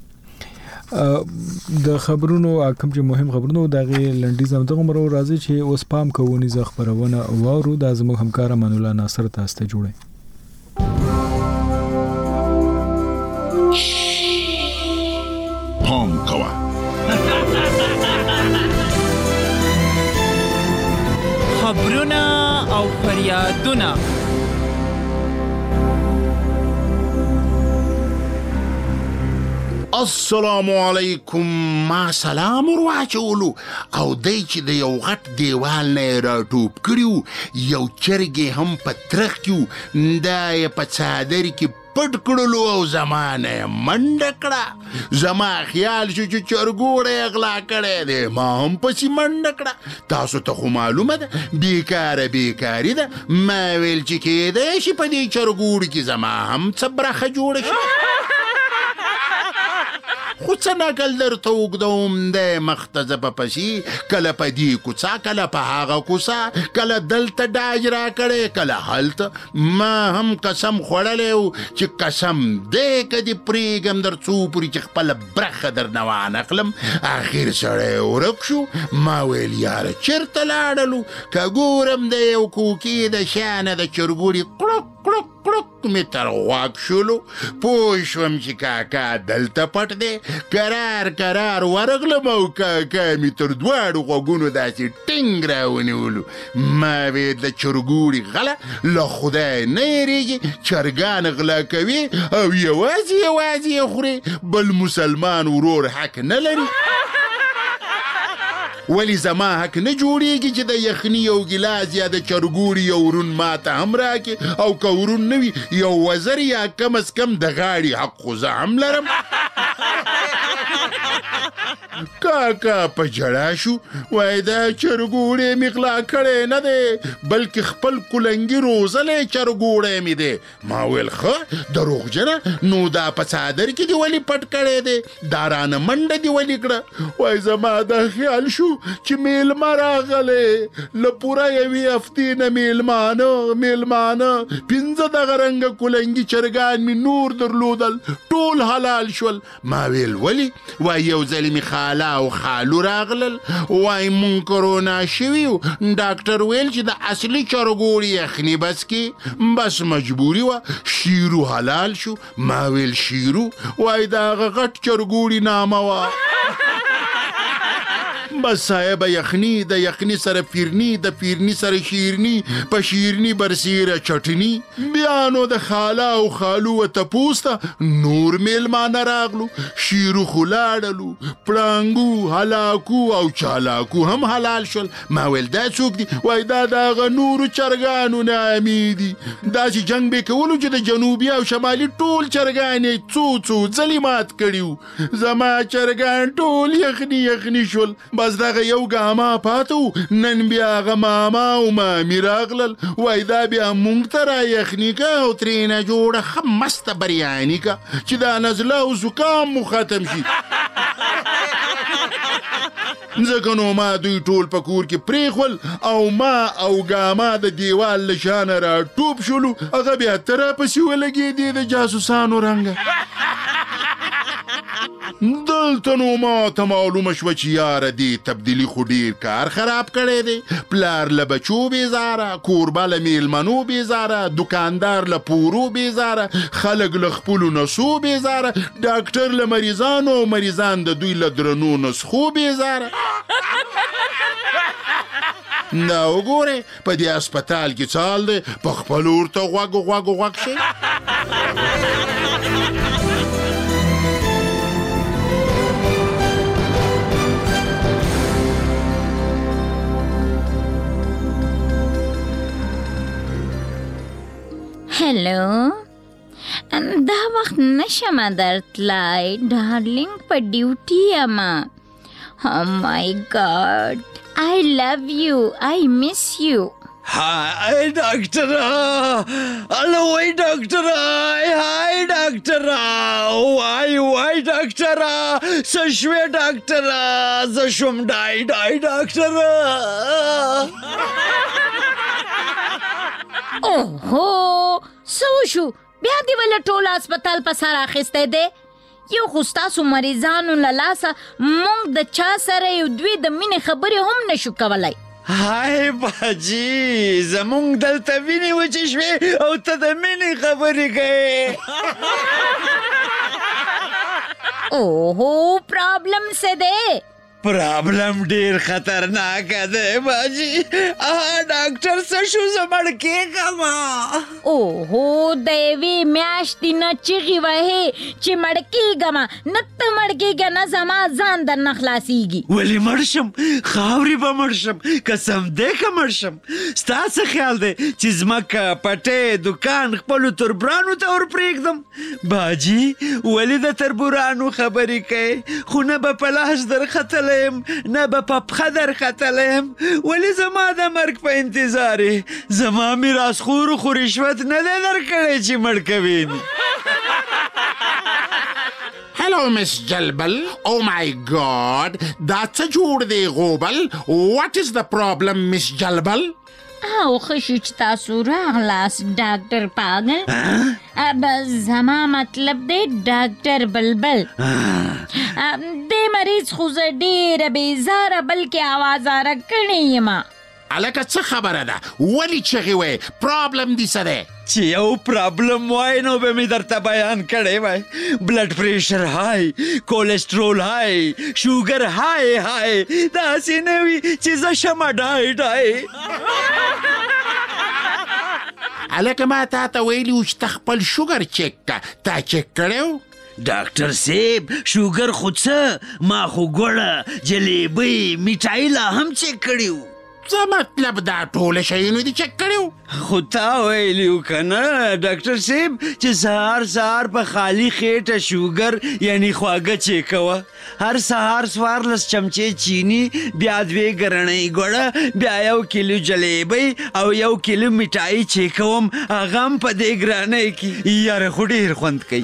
د خبرونو کوم چې مهم خبرونو دغه لنډیز هم دغه مرو راځي چې اوس پام کوونی ز خبرونه وورو د زموږ همکار امان الله ناصر تاسو ته جوړه پام کوه خبرونه او فریادونه السلام علیکم ما سلام ورواچولو او دای چې د یو غټ دیوال نه راټوب کړیو یو چرګې هم په ترخ کیو دا یې په څادر کې پټ کړلو او زمانه منډه کړه زما خیال شو چې چرګوړی اغلا کړی دی ما هم پسې منډه کړه تاسو ته خو معلومه ده بیکاري ده ما ویل چې کېدای شي په دې چرګوړي کې زما هم څه برخه جوړه شي خو څه نقل درته اوږدوم دی مخته زه به پسې کله په دې کوڅه کله په هغه کوڅه کله دلته ډاج را کړی کله هلته ما هم قسم خوړلی و چې قسم دی که دې پرېږم در څو پورې چې خپله برخه درنه وانخلم اخر سړی ورک شو ما ویل یاره چېرته لاړلو که ګورم د یو کوکې د شانه د چرګوړي کړک کړک کړک مې تر غوږ شولو پوه شوم چې کاکا دلته پټ دی کرار ورغلم او کاکا مې تر دواړو غوږونو داسې ټینګ راونیولو ما وې د چرګوړي غله له خدای نه یېرېږي چرګان غلا کوي او یوازې یې خوري بل مسلمان ورور حق نه لري ولی زما حق نه جوړیږي چې د یخني یو ګلاس یا د چرګوړي یو ورون ماته هم راکې او که ورون نه وي یو وزر یا کم از کم د غاړې حق خو زه هم لرم کاکا په جړا شو وای دا چرګوړې مغلا کړې نه دی بلکې خپل کولنګي روزلې چرګوړې می دی. ما ویل خو دروغجنه نو دا په صادر کې دی ولی پټ کړې دی دارانه منډه دی ولی کړه. وای زما دا خیال شو چې میلمه راغله له پوره یوې هفتې نه میلمانه 15 دغه رنګه کولنګي چرګان می نور درلودل ټول حلال شول. ما ویل ولی وای یو ځل می خاله او خالو راغلل وای مون کرونا شویو ډاکټر ویل چې د اصلي چرګوړي یخني بس مجبوری و شیرو حلال شو. ما ویل شیرو وای دا غټ چرګوړي نامه وا بس صاحب یخنی د یخنی سره پیرنی د پیرنی سره شیرنی په شیرنی برسیره چټنی بیا نو د خاله او خالو ته پوسته نور میلمانه راغلو شیرو خلاړلو پړانګو هلاکو او چالاکو هم حلال شول. ما ویل دا څوک دی وای دا دغه نورو چرګانو نامې دي دا چې جنگ به کولو چې د جنوبي او شمالي ټول چرګانې څو ځلې مات کړیو زما چرګان ټول یخني شول. بس دغه یو ګاما پاتو نن بیا هغه ماما او مامي راغلل وای دا بیا مونږ ته را یخني کا او ترېنه جوړه ښه مسته بریاني کا چې دا نزله او زکام مو ختم شي. ځکه نو ما دوی ټول په کور کې پرېښول او ما او ګاما د دیوال له شانه را ټوپ شولو هغه بیا ته راپسې ولګېدې د جاسوسانو رنګه. دلته نو ما ته معلومه شوه چې یاره دې تبدیلي خو ډېر کار خراب کړی دی. پلار له بچو بېزاره کوربه له میلمنو بېزاره دوکاندار له پورو بېزاره خلک له خپلو نسو بېزاره ډاکټر له مریضانو او مریضان د دوی له درنو نسخو بېزاره. دا وګورئ په دې هسپتال کې څال دی په خپل ورته غوږ شي. هلو دا وخت نشم درتلای ډارلینګ په ډیوټي یم. Oh my God, I love you, I miss you. Hi doctor, hello doctor, hi doctor, why doctor, سشوی doctor, زشم ډای doctor. اوهو سو شو بیا دی ول ټول هسپتال په سر اخیسته دی. یو خو ستاسو مریضانو له لاسه مونږ د چا سره یو دوی د مینې خبرې هم نشو کولی. هاي باجی زمونږ دلته وینې وچې شوې او ته د مینې خبرې کوې. اوهو پرابلم څه دی؟ پرابلم ډیر خطرناک دی باجی. ډاکټر څه شو زه مړ کېږم. اوهو د یوې میاشتې نه چیغې وهې چې مړ کېږم نه ته مړ کېږه نه زما ځان درنه خلاصېږي. ولې مړ شم خاورې به مړ شم قسم دی که مړ شم. ستا څه خیال دی چې ځمکه پټۍ دوکان خپلو تربرانو ته ور پرېږدم؟ باجی ولې د تربورانو خبرې کوې خو نه به په لاس درختلی نه به په پښه درختلی یم. ولې زما د مرګ په انتظار یې زما میراث خورو خو رشوت نه دی درکړی چې مړ کوي. Hello, Miss Jalbal. Oh my God. That's a جوړ دی غوبل. What is the problem, Miss Jalbal? او خشو چې تاسو راغلاست ډاکټر پاگل. زما مطلب دی ډاکټر بلبل. دې مریض خو زه ډېره بېزاره بلکې اوازاره کړې یم. هلکه څه خبره ده ولې چغې وی پرابلم دې څه دی؟ چې یو پرابلم وای نو به مې درته بیان کړی وای. بلډ پریشر های کولسټرول های شوګر های داسې نه وي چې زه شمه ډای. هلکه ما تا ته ویلي و چې ته خپل شوګر چک که تا چک کړی و؟ ډاکټر صاحب شوګر خو څه ما خو ګوړه جلیبۍ میټایي لا هم چک کړي و. څه مطلب دا ټول شیونه دي چک کړیو خو تا ویلیو کنه ډاکټر صاحب چې سهار په خالی خېټه شوګر یعنی خواږه چیکوه هر سهار 14 چمچې چینی بیا 2 ګرنۍ ګوړه بیا 1 کیلو جلیبی او 1 کیلو میټای چیکوم هغه هم په دې ګرانۍ کې یاره خو ډېر خوند کوي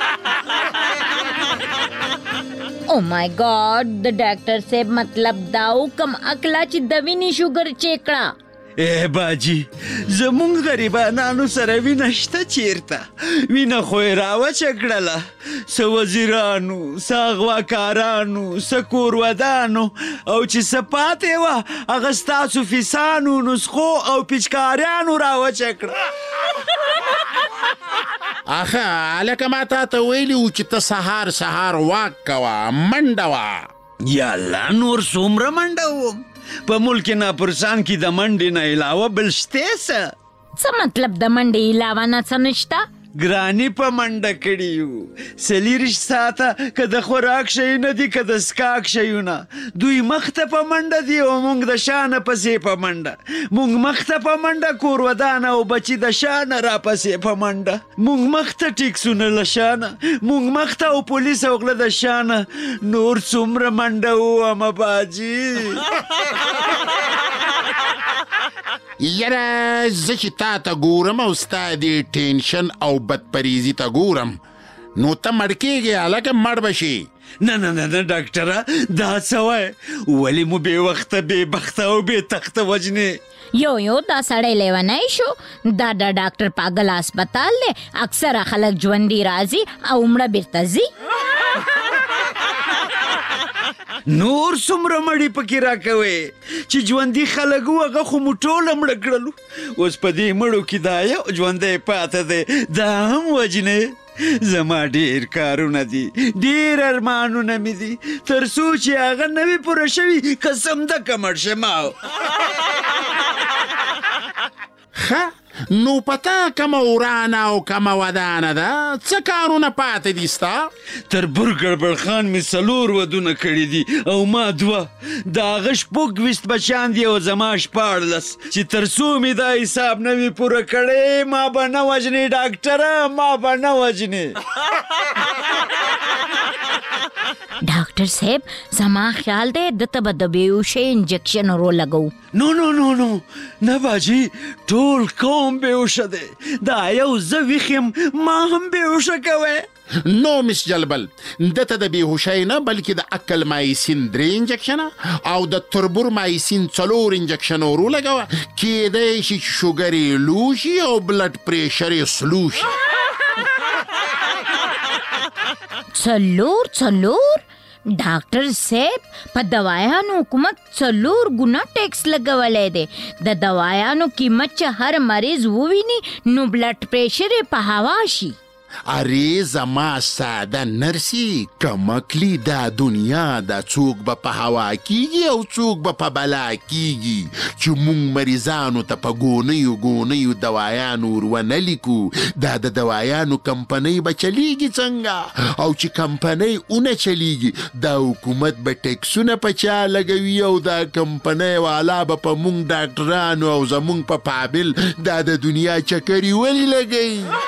او مای ګاډ د ډاکټر صاحب مطلب داو کم اکلا چې د وینې شوګر چیکړه ای باجی زمونږ غریبانانو سره وینه شته چیرته وینه خو یې راوچه کړله څه وزیرانو څه اغواکارانو څه کورودانو او چې څه پاتې وه هغه ستاسو فیسانو نسخو او پیچکاریانو راوچه کړه اخه هلکه ما تا ته ویلي و چې ته سهار واک کوه منډه وه یالا نور څومره منډه وم په ملک ناپرسان کې د منډې نه علاوه بل شته څه مطلب د منډې علاوه نه څه نشته ګرانی په منډه کړي یو 40 ساعته که د خوراک شیونه دي که د څښاک شیونه دوی مخته په منډه دي او موږ د شانه پسې په منډه موږ مخته په منډه کورودانه او بچي د شانه راپسې په منډه موږ مخته ټیکسونه له شانه موږ مخته او پولیس او غله د شانه نور څومره منډه وومه باجي یاره زه چې تا ته ګورم او ستا دې ټینشن او بدپریزي ته ګورم نو ته مړ کېږې هلکه مړ به شي نه نه نه نه ډاکټره دا څه وایې ولې مو بې وخته بې بخته او بې تخته وجنې یو دا سړی لیونی شو دا د ډاکټر پاگل هسپتال دی اکثره خلک ژوندي راځي او مړه بیرته ځي نور څومره مړي پکې راکوي چې ژوندي خلک وو هغه خو مو ټوله مړه کړلو اوس په دې مړو کې دا یو ژوندی پاته دی دا هم وجنې زما ډېر کارونه دي ډېر ارمانونه مې دي تر څو چې هغه نه وي پوره شوي قسم ده که مړ شم ښه نو پتا کمه ورانه او کمه ودانه ده څه کارونه پاتې دي ستا تر برګړبړ خان مې 4 ودونه کړي دي او ما 2 د هغه 26 بچیان دي او زما 14 چې تر څو مې دا حساب نه وي پوره کړی ما به نه وژنې ډاکټره ما به نه وژنې ډاکټر صاحب زما خیال دی دته به د بیهوشۍ انجکشن ورولګو نو نو نو نو نه باجي ټول قوم بیهوشه دی دا یو زه ویښ یم ما هم بیهوشه کوی نو مس جلبل دته د بیهوشۍ نه بلکې د عقل مایسین 3 انجکشنه او د تربور مایسین 4 انجکشن ورولګوه کیدای شي چې شوګر یې لو شي او بلډ پریشر یې سلو شي 4 ډاکټر صاحب په دوايانو حکومت 4 ګنا ټیکس لګولی دی د دوايانو قیمت چې هر مریض وویني نو بلډ پریشر یې په هوا شي ارې زما ساده نرسي کمکلی دا دنیا دا څوک به په هوا کیږي او څوک به په بلا کیږي چې مونږ مریضانو ته په ګونیو دوايانو ورونه لیکو دا د دوايانو کمپنۍ به چلیږي څنګه او چې کمپنۍ اونه چلیږي دا حکومت به ټیکسونه په چا لګوي او دا کمپنۍ والا به په مونږ ډاکټرانو او زمونږ په پابل دا د دنیا چکري ولې لګوي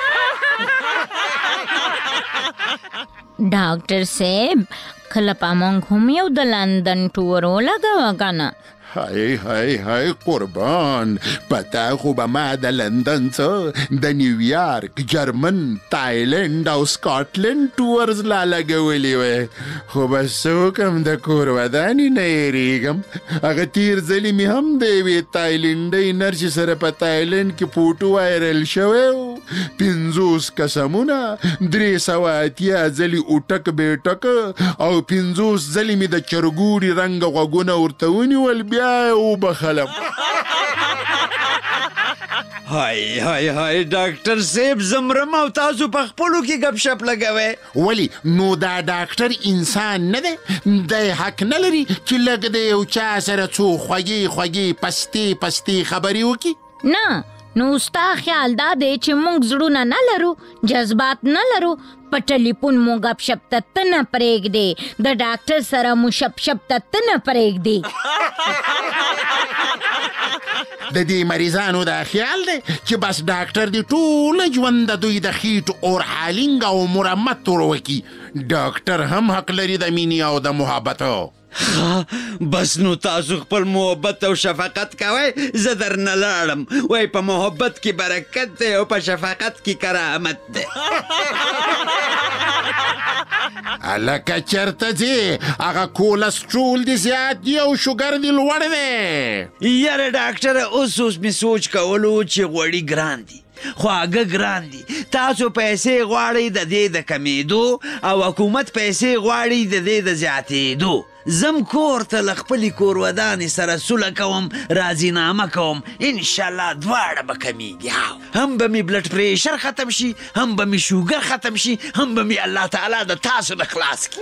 ډاکټر صاحب کله په موږ هم یو د لندن ټور ولګوه که نه های قربان پتا خو به ما د لندن څه د نیویارک جرمن تایلند او سکاټلند ټورز لا لګولي وې خو بس څه وکړم د کور ودانې نه یېرېږم هغه تیر ځلې مې هم د یوې تایلنډۍ نرسې سره په تایلند کې فوټو وایرل شوی و 50 قسمونه 380 ځلې اوټک بیټک او 50 ځلې مې د چرګوړي رنګ غوږونه ورته ونیول بیا وبخلم های ډاکټر صاحب زمرم او تاسو په خپلو کې گپ شپ لګوئ ولی نو دا ډاکټر انسان نه دی دی حق نه لري چې لږ د یو چا سره څو خوږې پستې خبرې وکړي نه نو ستا خیال دا دی چې موږ زړونه نه لرو، جذبات نه لرو، په ټلیفون مو غپ شپ ته نه پرېږدې، د ډاکټر سره مو شپ شپ ته نه پرېږدې. د دې مریضانو دا خیال دی چې بس ډاکټر دی ټول ژوند د دوی د خیټ اور حالینګ او مرمت وکړي. ډاکټر هم حق لري د مینې او د محبتو. بس نو تاسو خپل محبت او شفقت کوئ، زه درنه لاړم. وای په محبت کې برکت دی او په شفقت کې کرامت دی. هلکه چېرته ځې؟ هغه کولسټرول دې زیات دی او شوګر دې لوړ دی. یاره ډاکټره اوس مې سوچ کولو چې غوړي ګران دي، خواږه ګران دي، تاسو پیسې غواړئ د دې د کمیدو او حکومت پیسې غواړي د دې د زیاتېدو. زم کور ته له خپلې کورودانې سره سوله کوم، راضینامه کوم، انشاءالله دواړه به کمیږي. هم به مې بلډ پریشر ختم شي، هم به مې شوګر ختم شي، هم به مې الله تعالی د تاسو نه خلاص کړي.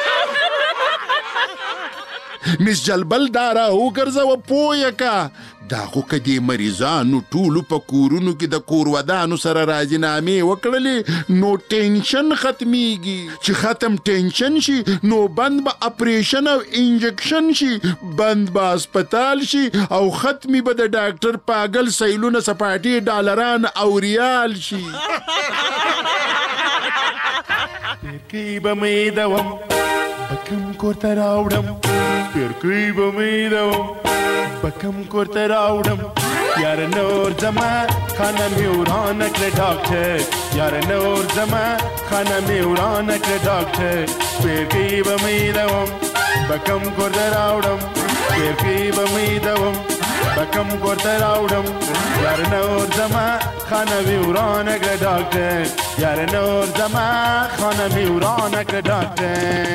مس جلبل دا راوګرځوه پویه که دا خو که دې مریضانو ټولو په کورونو کې د کورودانو سره راضینامې وکړلې نو ټینشن ختمیږي. چې ختم ټینشن شي نو بند به اپریشن او انجکشن شي، بند به اسپتال شي او ختمی به د ډاکټر پاگل سیلونه سپاټي ډالران او ریال شي. کی به مې دوم بکم کورته راوړم، پیرکوی به مې دوم بکم کورته راوړم. یار نور زما خانه مې ورانه کړه ډاکټر، یار نور زما خانه مې ورانه کړه ډاکټر. پیرکوی به مې دوم بکم کورته راوړم، پیرکوی به مې دوم بکم کورته راوړم. یار نور زما خانه مې ورانه کړه ډاکټر، یار نور زما خانه مې ورانه کړه ډاکټر.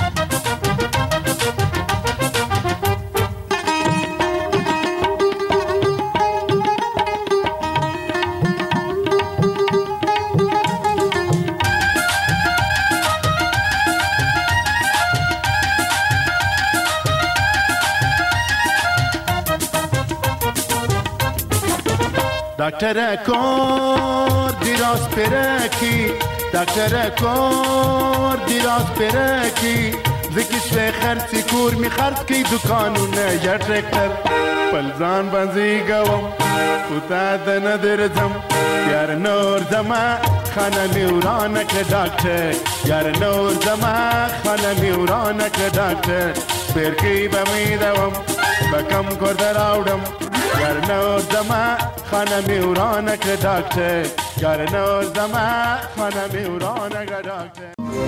دکتر کار دیراز پرکی، دکتر کار دیراز پرکی، زکیشوی خرچی کور می خرچ کی دکانونه یا ترکتر. پلزان بنزی گوم خدا دنه درزم، یار نور زما خانه میورانه که دکتر، یار نور زما خانه میورانه که دکتر. برکی بمیدوم بکم کرده راودم، یار نور زما خانه میورانه که دکتر، یار نور زما خانه میورانه که دکتر.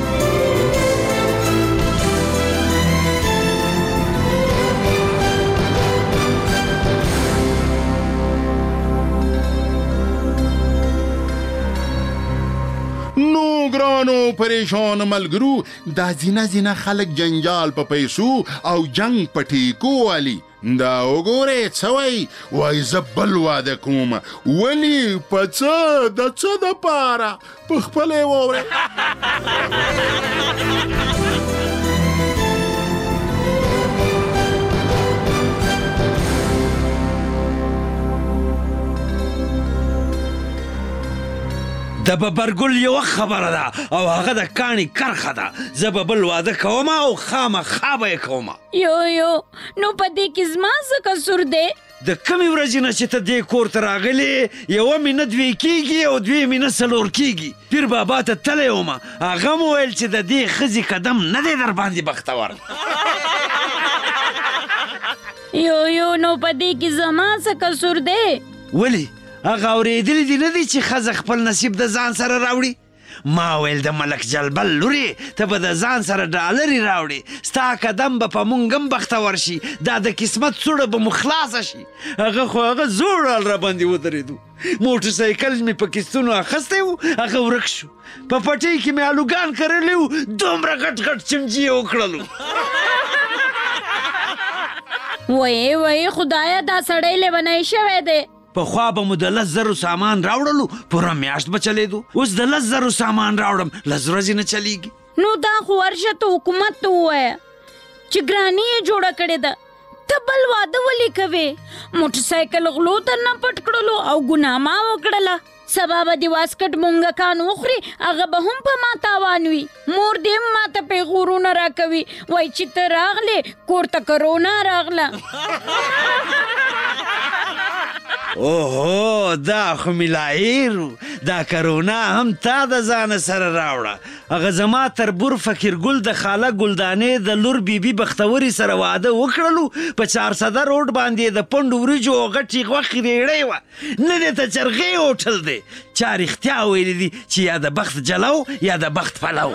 نو ګرانو پریشان ملګرو، دا زینه خلک جنجال په پیسو او جنگ په ټیکو والی. دا وګورئ څه وایي زه بل واده کوم. ولې؟ په څه؟ د څه دپاره؟ په خپله یې واورئ. د ببرګل یو خبره ده او هغه د کاڼي کرخه ده. زه به بل واده کوم او خامخا به یې کوم. یو نو په دې کې زما څه قصور دی؟ د کمې ورځې نه چې ته دې کور ته راغلې، یوه مینه دوې کېږي او دوې مینه څلور کېږي. پیر بابا ته تللی وم، هغه م ویل چې د دې ښځې قدم نه دی در باندې بختور. یو نو په دې کې زما څه قصور دی؟ ولې؟ هغه اورېدلی دي نه دي چې ښځه خپل نصیب د ځان سره راوړي؟ ما ویل د ملک جلبل لورې ته به د ځان سره ډالرې راوړې، ستا قدم به په مونږ هم بختور شي، دا د قسمت سوړه به مو خلاصه شي. هغه زوړ را باندې ودرېدو، موټر سایکل مې په کیستونو اخیستی و، هغه ورک شو. په پټۍ کې مې الوګان کرلی و، دومره غټ چمچي یې وکړلو. وایې خدایه دا سړی لیونی شوی دی. پخوا به مو د 10,000 سامان راوړلو، پوره میاشت به چلیدو. اوس د 10,000 سامان راوړم، 10 ورځې نه چلیږي. نو دا خو ورشه ته حکومت ته ووایه چې ګراني یې جوړه کړې ده، ته بل واده ولې کوې؟ موټرسایکل غلو ته نه پټ کړلو او ګناه ما وکړله. سبا به د واسکټ مونږکان وخوري، هغه به هم په ما تاوان وي. مور دې هم ماته پیغورونه راکوي، وایي چې ته راغلې کور ته کرونا راغله. اوهو دا خو ملاهیرو، دا کرونا هم تا د ځان سره راوړه. هغه زما تربور فقیر ګل د خاله ګلدانې د لور بیبي بختوري سره واده وکړلو. په 400 روډ باندې د پنډو وریجو او غټې غوښې ریړۍ وه، نه دې ته چرغې هوټل دی. چا رښتیا ویلي دي چې یا د بخت جلو یا د بخت پلو.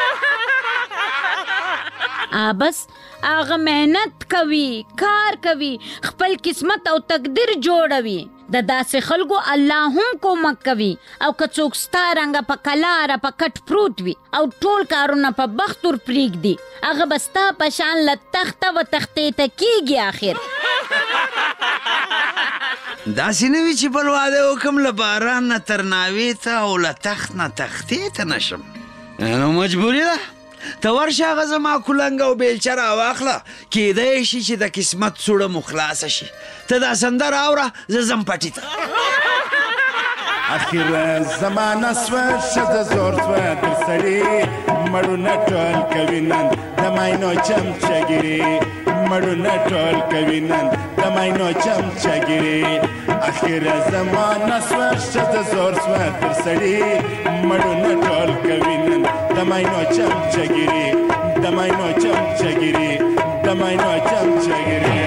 بس هغه مهنت کوي، کار کوي، خپل قسمت او تقدیر جوړوي. د داسې خلکو الله هم کومک کوي. او که څوک ستا رنګه په کلاره په کټ پروت وي او ټول کارونه په بخت ور پرېږدي، هغه به ستا په شان له تخته و تختې ته کېږي آخر. داسې نه وي چې بل واده وکړم له باران نه تر ناوې ته او له تخت نه تختې ته نشم. نو مجبوري ده. ته ورشه هغه زما کولنګ او بیلچه راواخله، کیدای شي چې د قسمت سوړه مو خلاصه شي. ته دا سندره اوره، زه ځم پټي ته. اخر زمانه سوه ښځه زور سوه تر سړي، مړونه ټول کوي نن د ماینو چمچګیري، مړونه ټول کوي نن د ماینو چمچګیري. اخر زمانه سوه ښځه زور سوه تر سړي، مړونه ټول کوي نن د ماینو چمچګیري، د ماینو چمچګیري، د ماینو چمچګیري.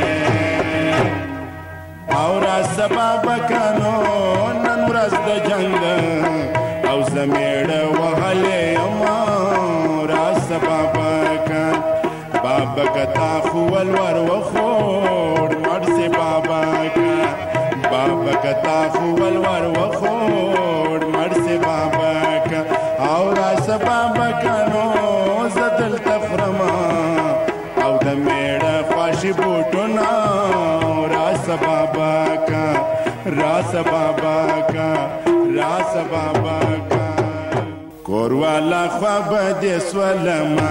او را سبا بکانو نن ورځ د جنګ او زمیړه وهلې اما را سبا بکان بابا کتا خو ولور وخور مرسي بابا کا بابا کتا خو ولور وخور مرسي بابا کا. او را سبا بکانو زدل تخرما او د میړه خواشي بوټونه بابا کا راس بابا کا راس بابا کا. کور والا خواب دې سولما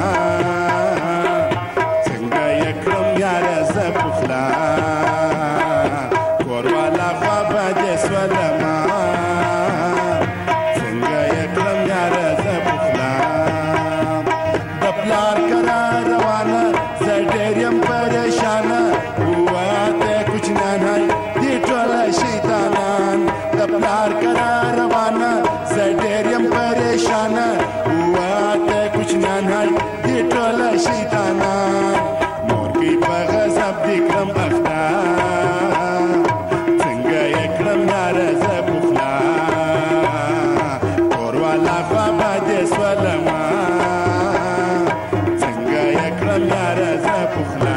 څنګه یکرم یار زپخلا. کور والا خواب دې سولما څنګه یکرم یار زپخلا. د پلار کرا روانه زه ډېر یم پریشانه، شیطانان د پلار کرا روانه زه ډېر یم پریشانه، واته کوچنیان هی دې ټوله شیطانان. مورګۍ په غضب دې کړم اخته څنګه یې کړم یاره زه پخلا. کور والا خوا به دې سولما څنګه یې کړم یاره زه پخلا.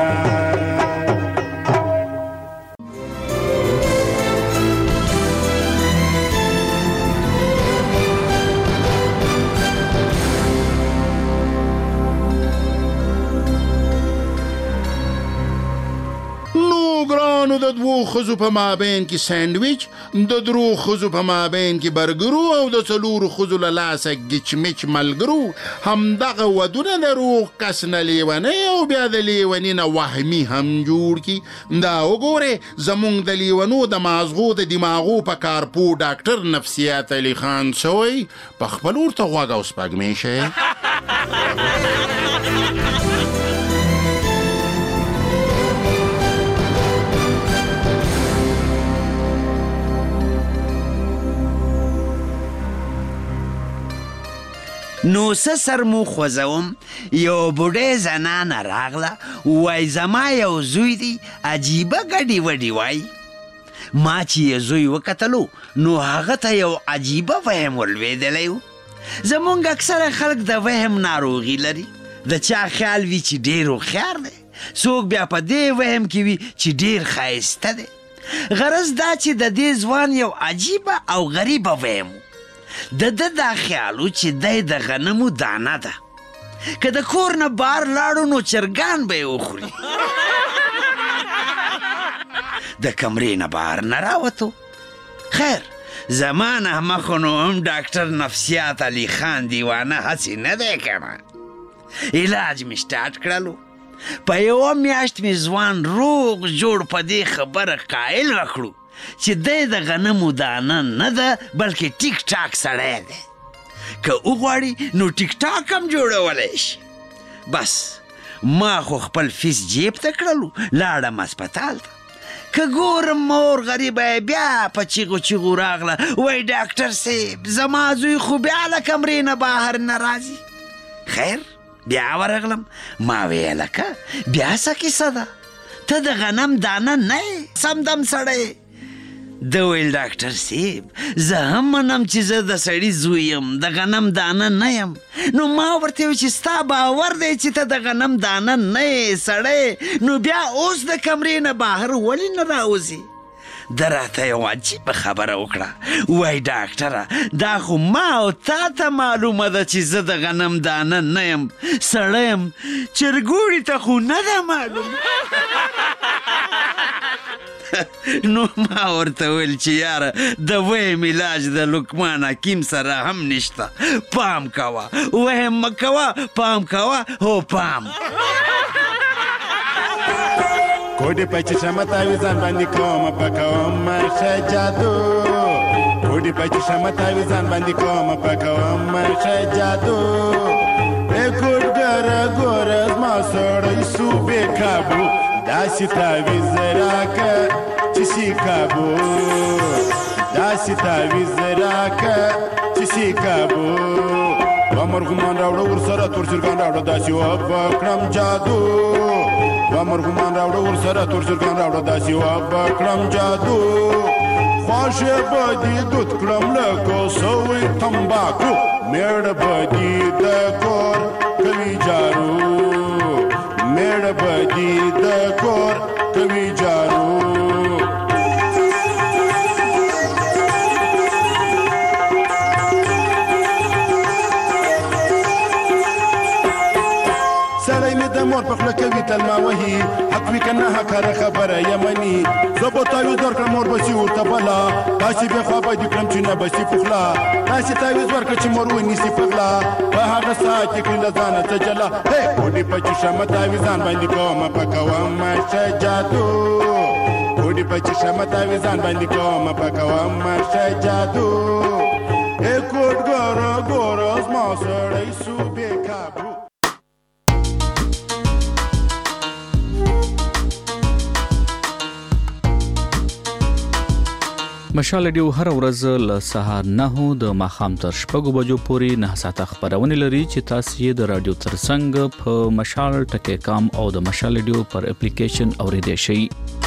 د دوو ښځو په مابین کې سینډویچ، د درو ښځو په مابین کې برګرو او د څلورو ښځو له لاسه ګچمچ ملګرو. همدغه ودونه د روغ کس نه لیونی او بیا د لیوني نه وهمي هم جوړ کي. دا وګورئ زمونږ د لیونو د مازغو د دماغو په کارپو ډاکټر نفسیات علي خان سوی په خپل ورته غوږ او سپږمې شئ. نو څه سر مو خوځوم، یو بوډۍ زنانه راغله، وای زما یو زوی دی عجیبه ګډې وډې وای. ما چې یې زوی وکتلو نو هغه ته یو عجیبه وهم ولوېدلی و. زمونږ اکثره خلک د وهم ناروغي لري. د چا خیال وي چې ډېر هوښیار دی، څوک بیا په دې وهم کې وي چې ډېر ښایسته دی. غرض دا چې د دې ځوان یو عجیبه او غریبه وهم و. د دا خیالو چې دی د غنمو دانه ده، که د کور نه بار لاړو نو چرګان به یې وخوري. د کمرې نه بار نه راوتو. خیر زما نه مخو نو هم ډاکټر نفسیات علي خان دیوانه هسې نه دی کنه. علاج مې سټارټ کړلو. په یو میاشت مې ځوان روغ جوړ په دې خبره قایل وکړو چې دی د غنمو دانه نه ده بلکې ټیک ټاک سړی دی. که وغواړي نو ټیک ټاک هم جوړولی شي. بس ما خو خپل فیس جیب ته کړلو، لاړم هسپتال ته. که ګورم مور غریبه بیا په چیغو چیغو راغله، وای ډاکټر صاحب زما زوی خو بیا له کمرې نه بهر نه راځي. خیر بیا ورغلم، ما ویې لکه بیا څه کیسه ده؟ ته د غنم دانه نه یې سمدم سړی. ده ویل ډاکټر صاحب زه هم منم چې زه د سړي زوی یم، د غنم دانه نه یم. نو ما ورته ویل چې ستا باور دی چې ته د غنم دانه نه یې سړی، نو بیا اوس د کمرې نه بهر ولې نه راوځي؟ ده راته یو عجیبه خبره وکړه، وای ډاکټره دا خو ما او تا ته معلومه ده چې زه د غنم دانه نه یم، سړی یم، چرګوړي ته خو نه ده معلومه. نو ما ورته ویل چې یاره د وهم علاج د لقمان حکیم سره هم نشته، پام کوه، وهم مه کوه، پام کوه، هو پام. کوډې په چشمه تاویزان باندې کوم پکوم ښه جادو، کوډې په چشمه تاویزان باندې کوم پکوم ښه جادو. ای کوډګره ګوره زما سړی سو بې کابو، داسې تاویز راکه چې سي کابو، داسې تاویز راکه چې سي کابو. ومرغمان راوړه ورسره تور چرګان راوړه داسې وبکړم جادو، ومرغمان راوړه ورسره تور چرګان راوړه داسې وبکړم جادو. خواښې به دې دود کړم لکه سوی تمباکو، میړه به دې د کور کوي جارو، میړه به دې د کور کوي جارو. سړی مې د مور په خوله کوي تل ما وهي، حق وي که نه حقاره خبره یمني. زه به تاویز درکړم مور به سي ورته بلا، داسې بې خوا به دې کړم چې نه به سي پخلا. داسې تاویز ورکړه چې مور ونیسي په غلا، په هغه ساعت کې کړي له ځانه څه جلا. هی کوډې په چشمه تاویزان باندې کومه پکوم ښه جادو، کوډې په چشمه تاویزان باندې کومه پکوم ښه جادو. ای کوډګره ګوره زما سړی سو بې کابو. مشال ریډیو هر ورځ له سهار 9 د ماښام تر 6 بجو پورې 9 ساعته خبرونه لري چې تاسو یې د رادیو ترڅنګ په مشال ټکی کام او د مشال ریډیو پر اپلیکیشن اوریدئ شئ.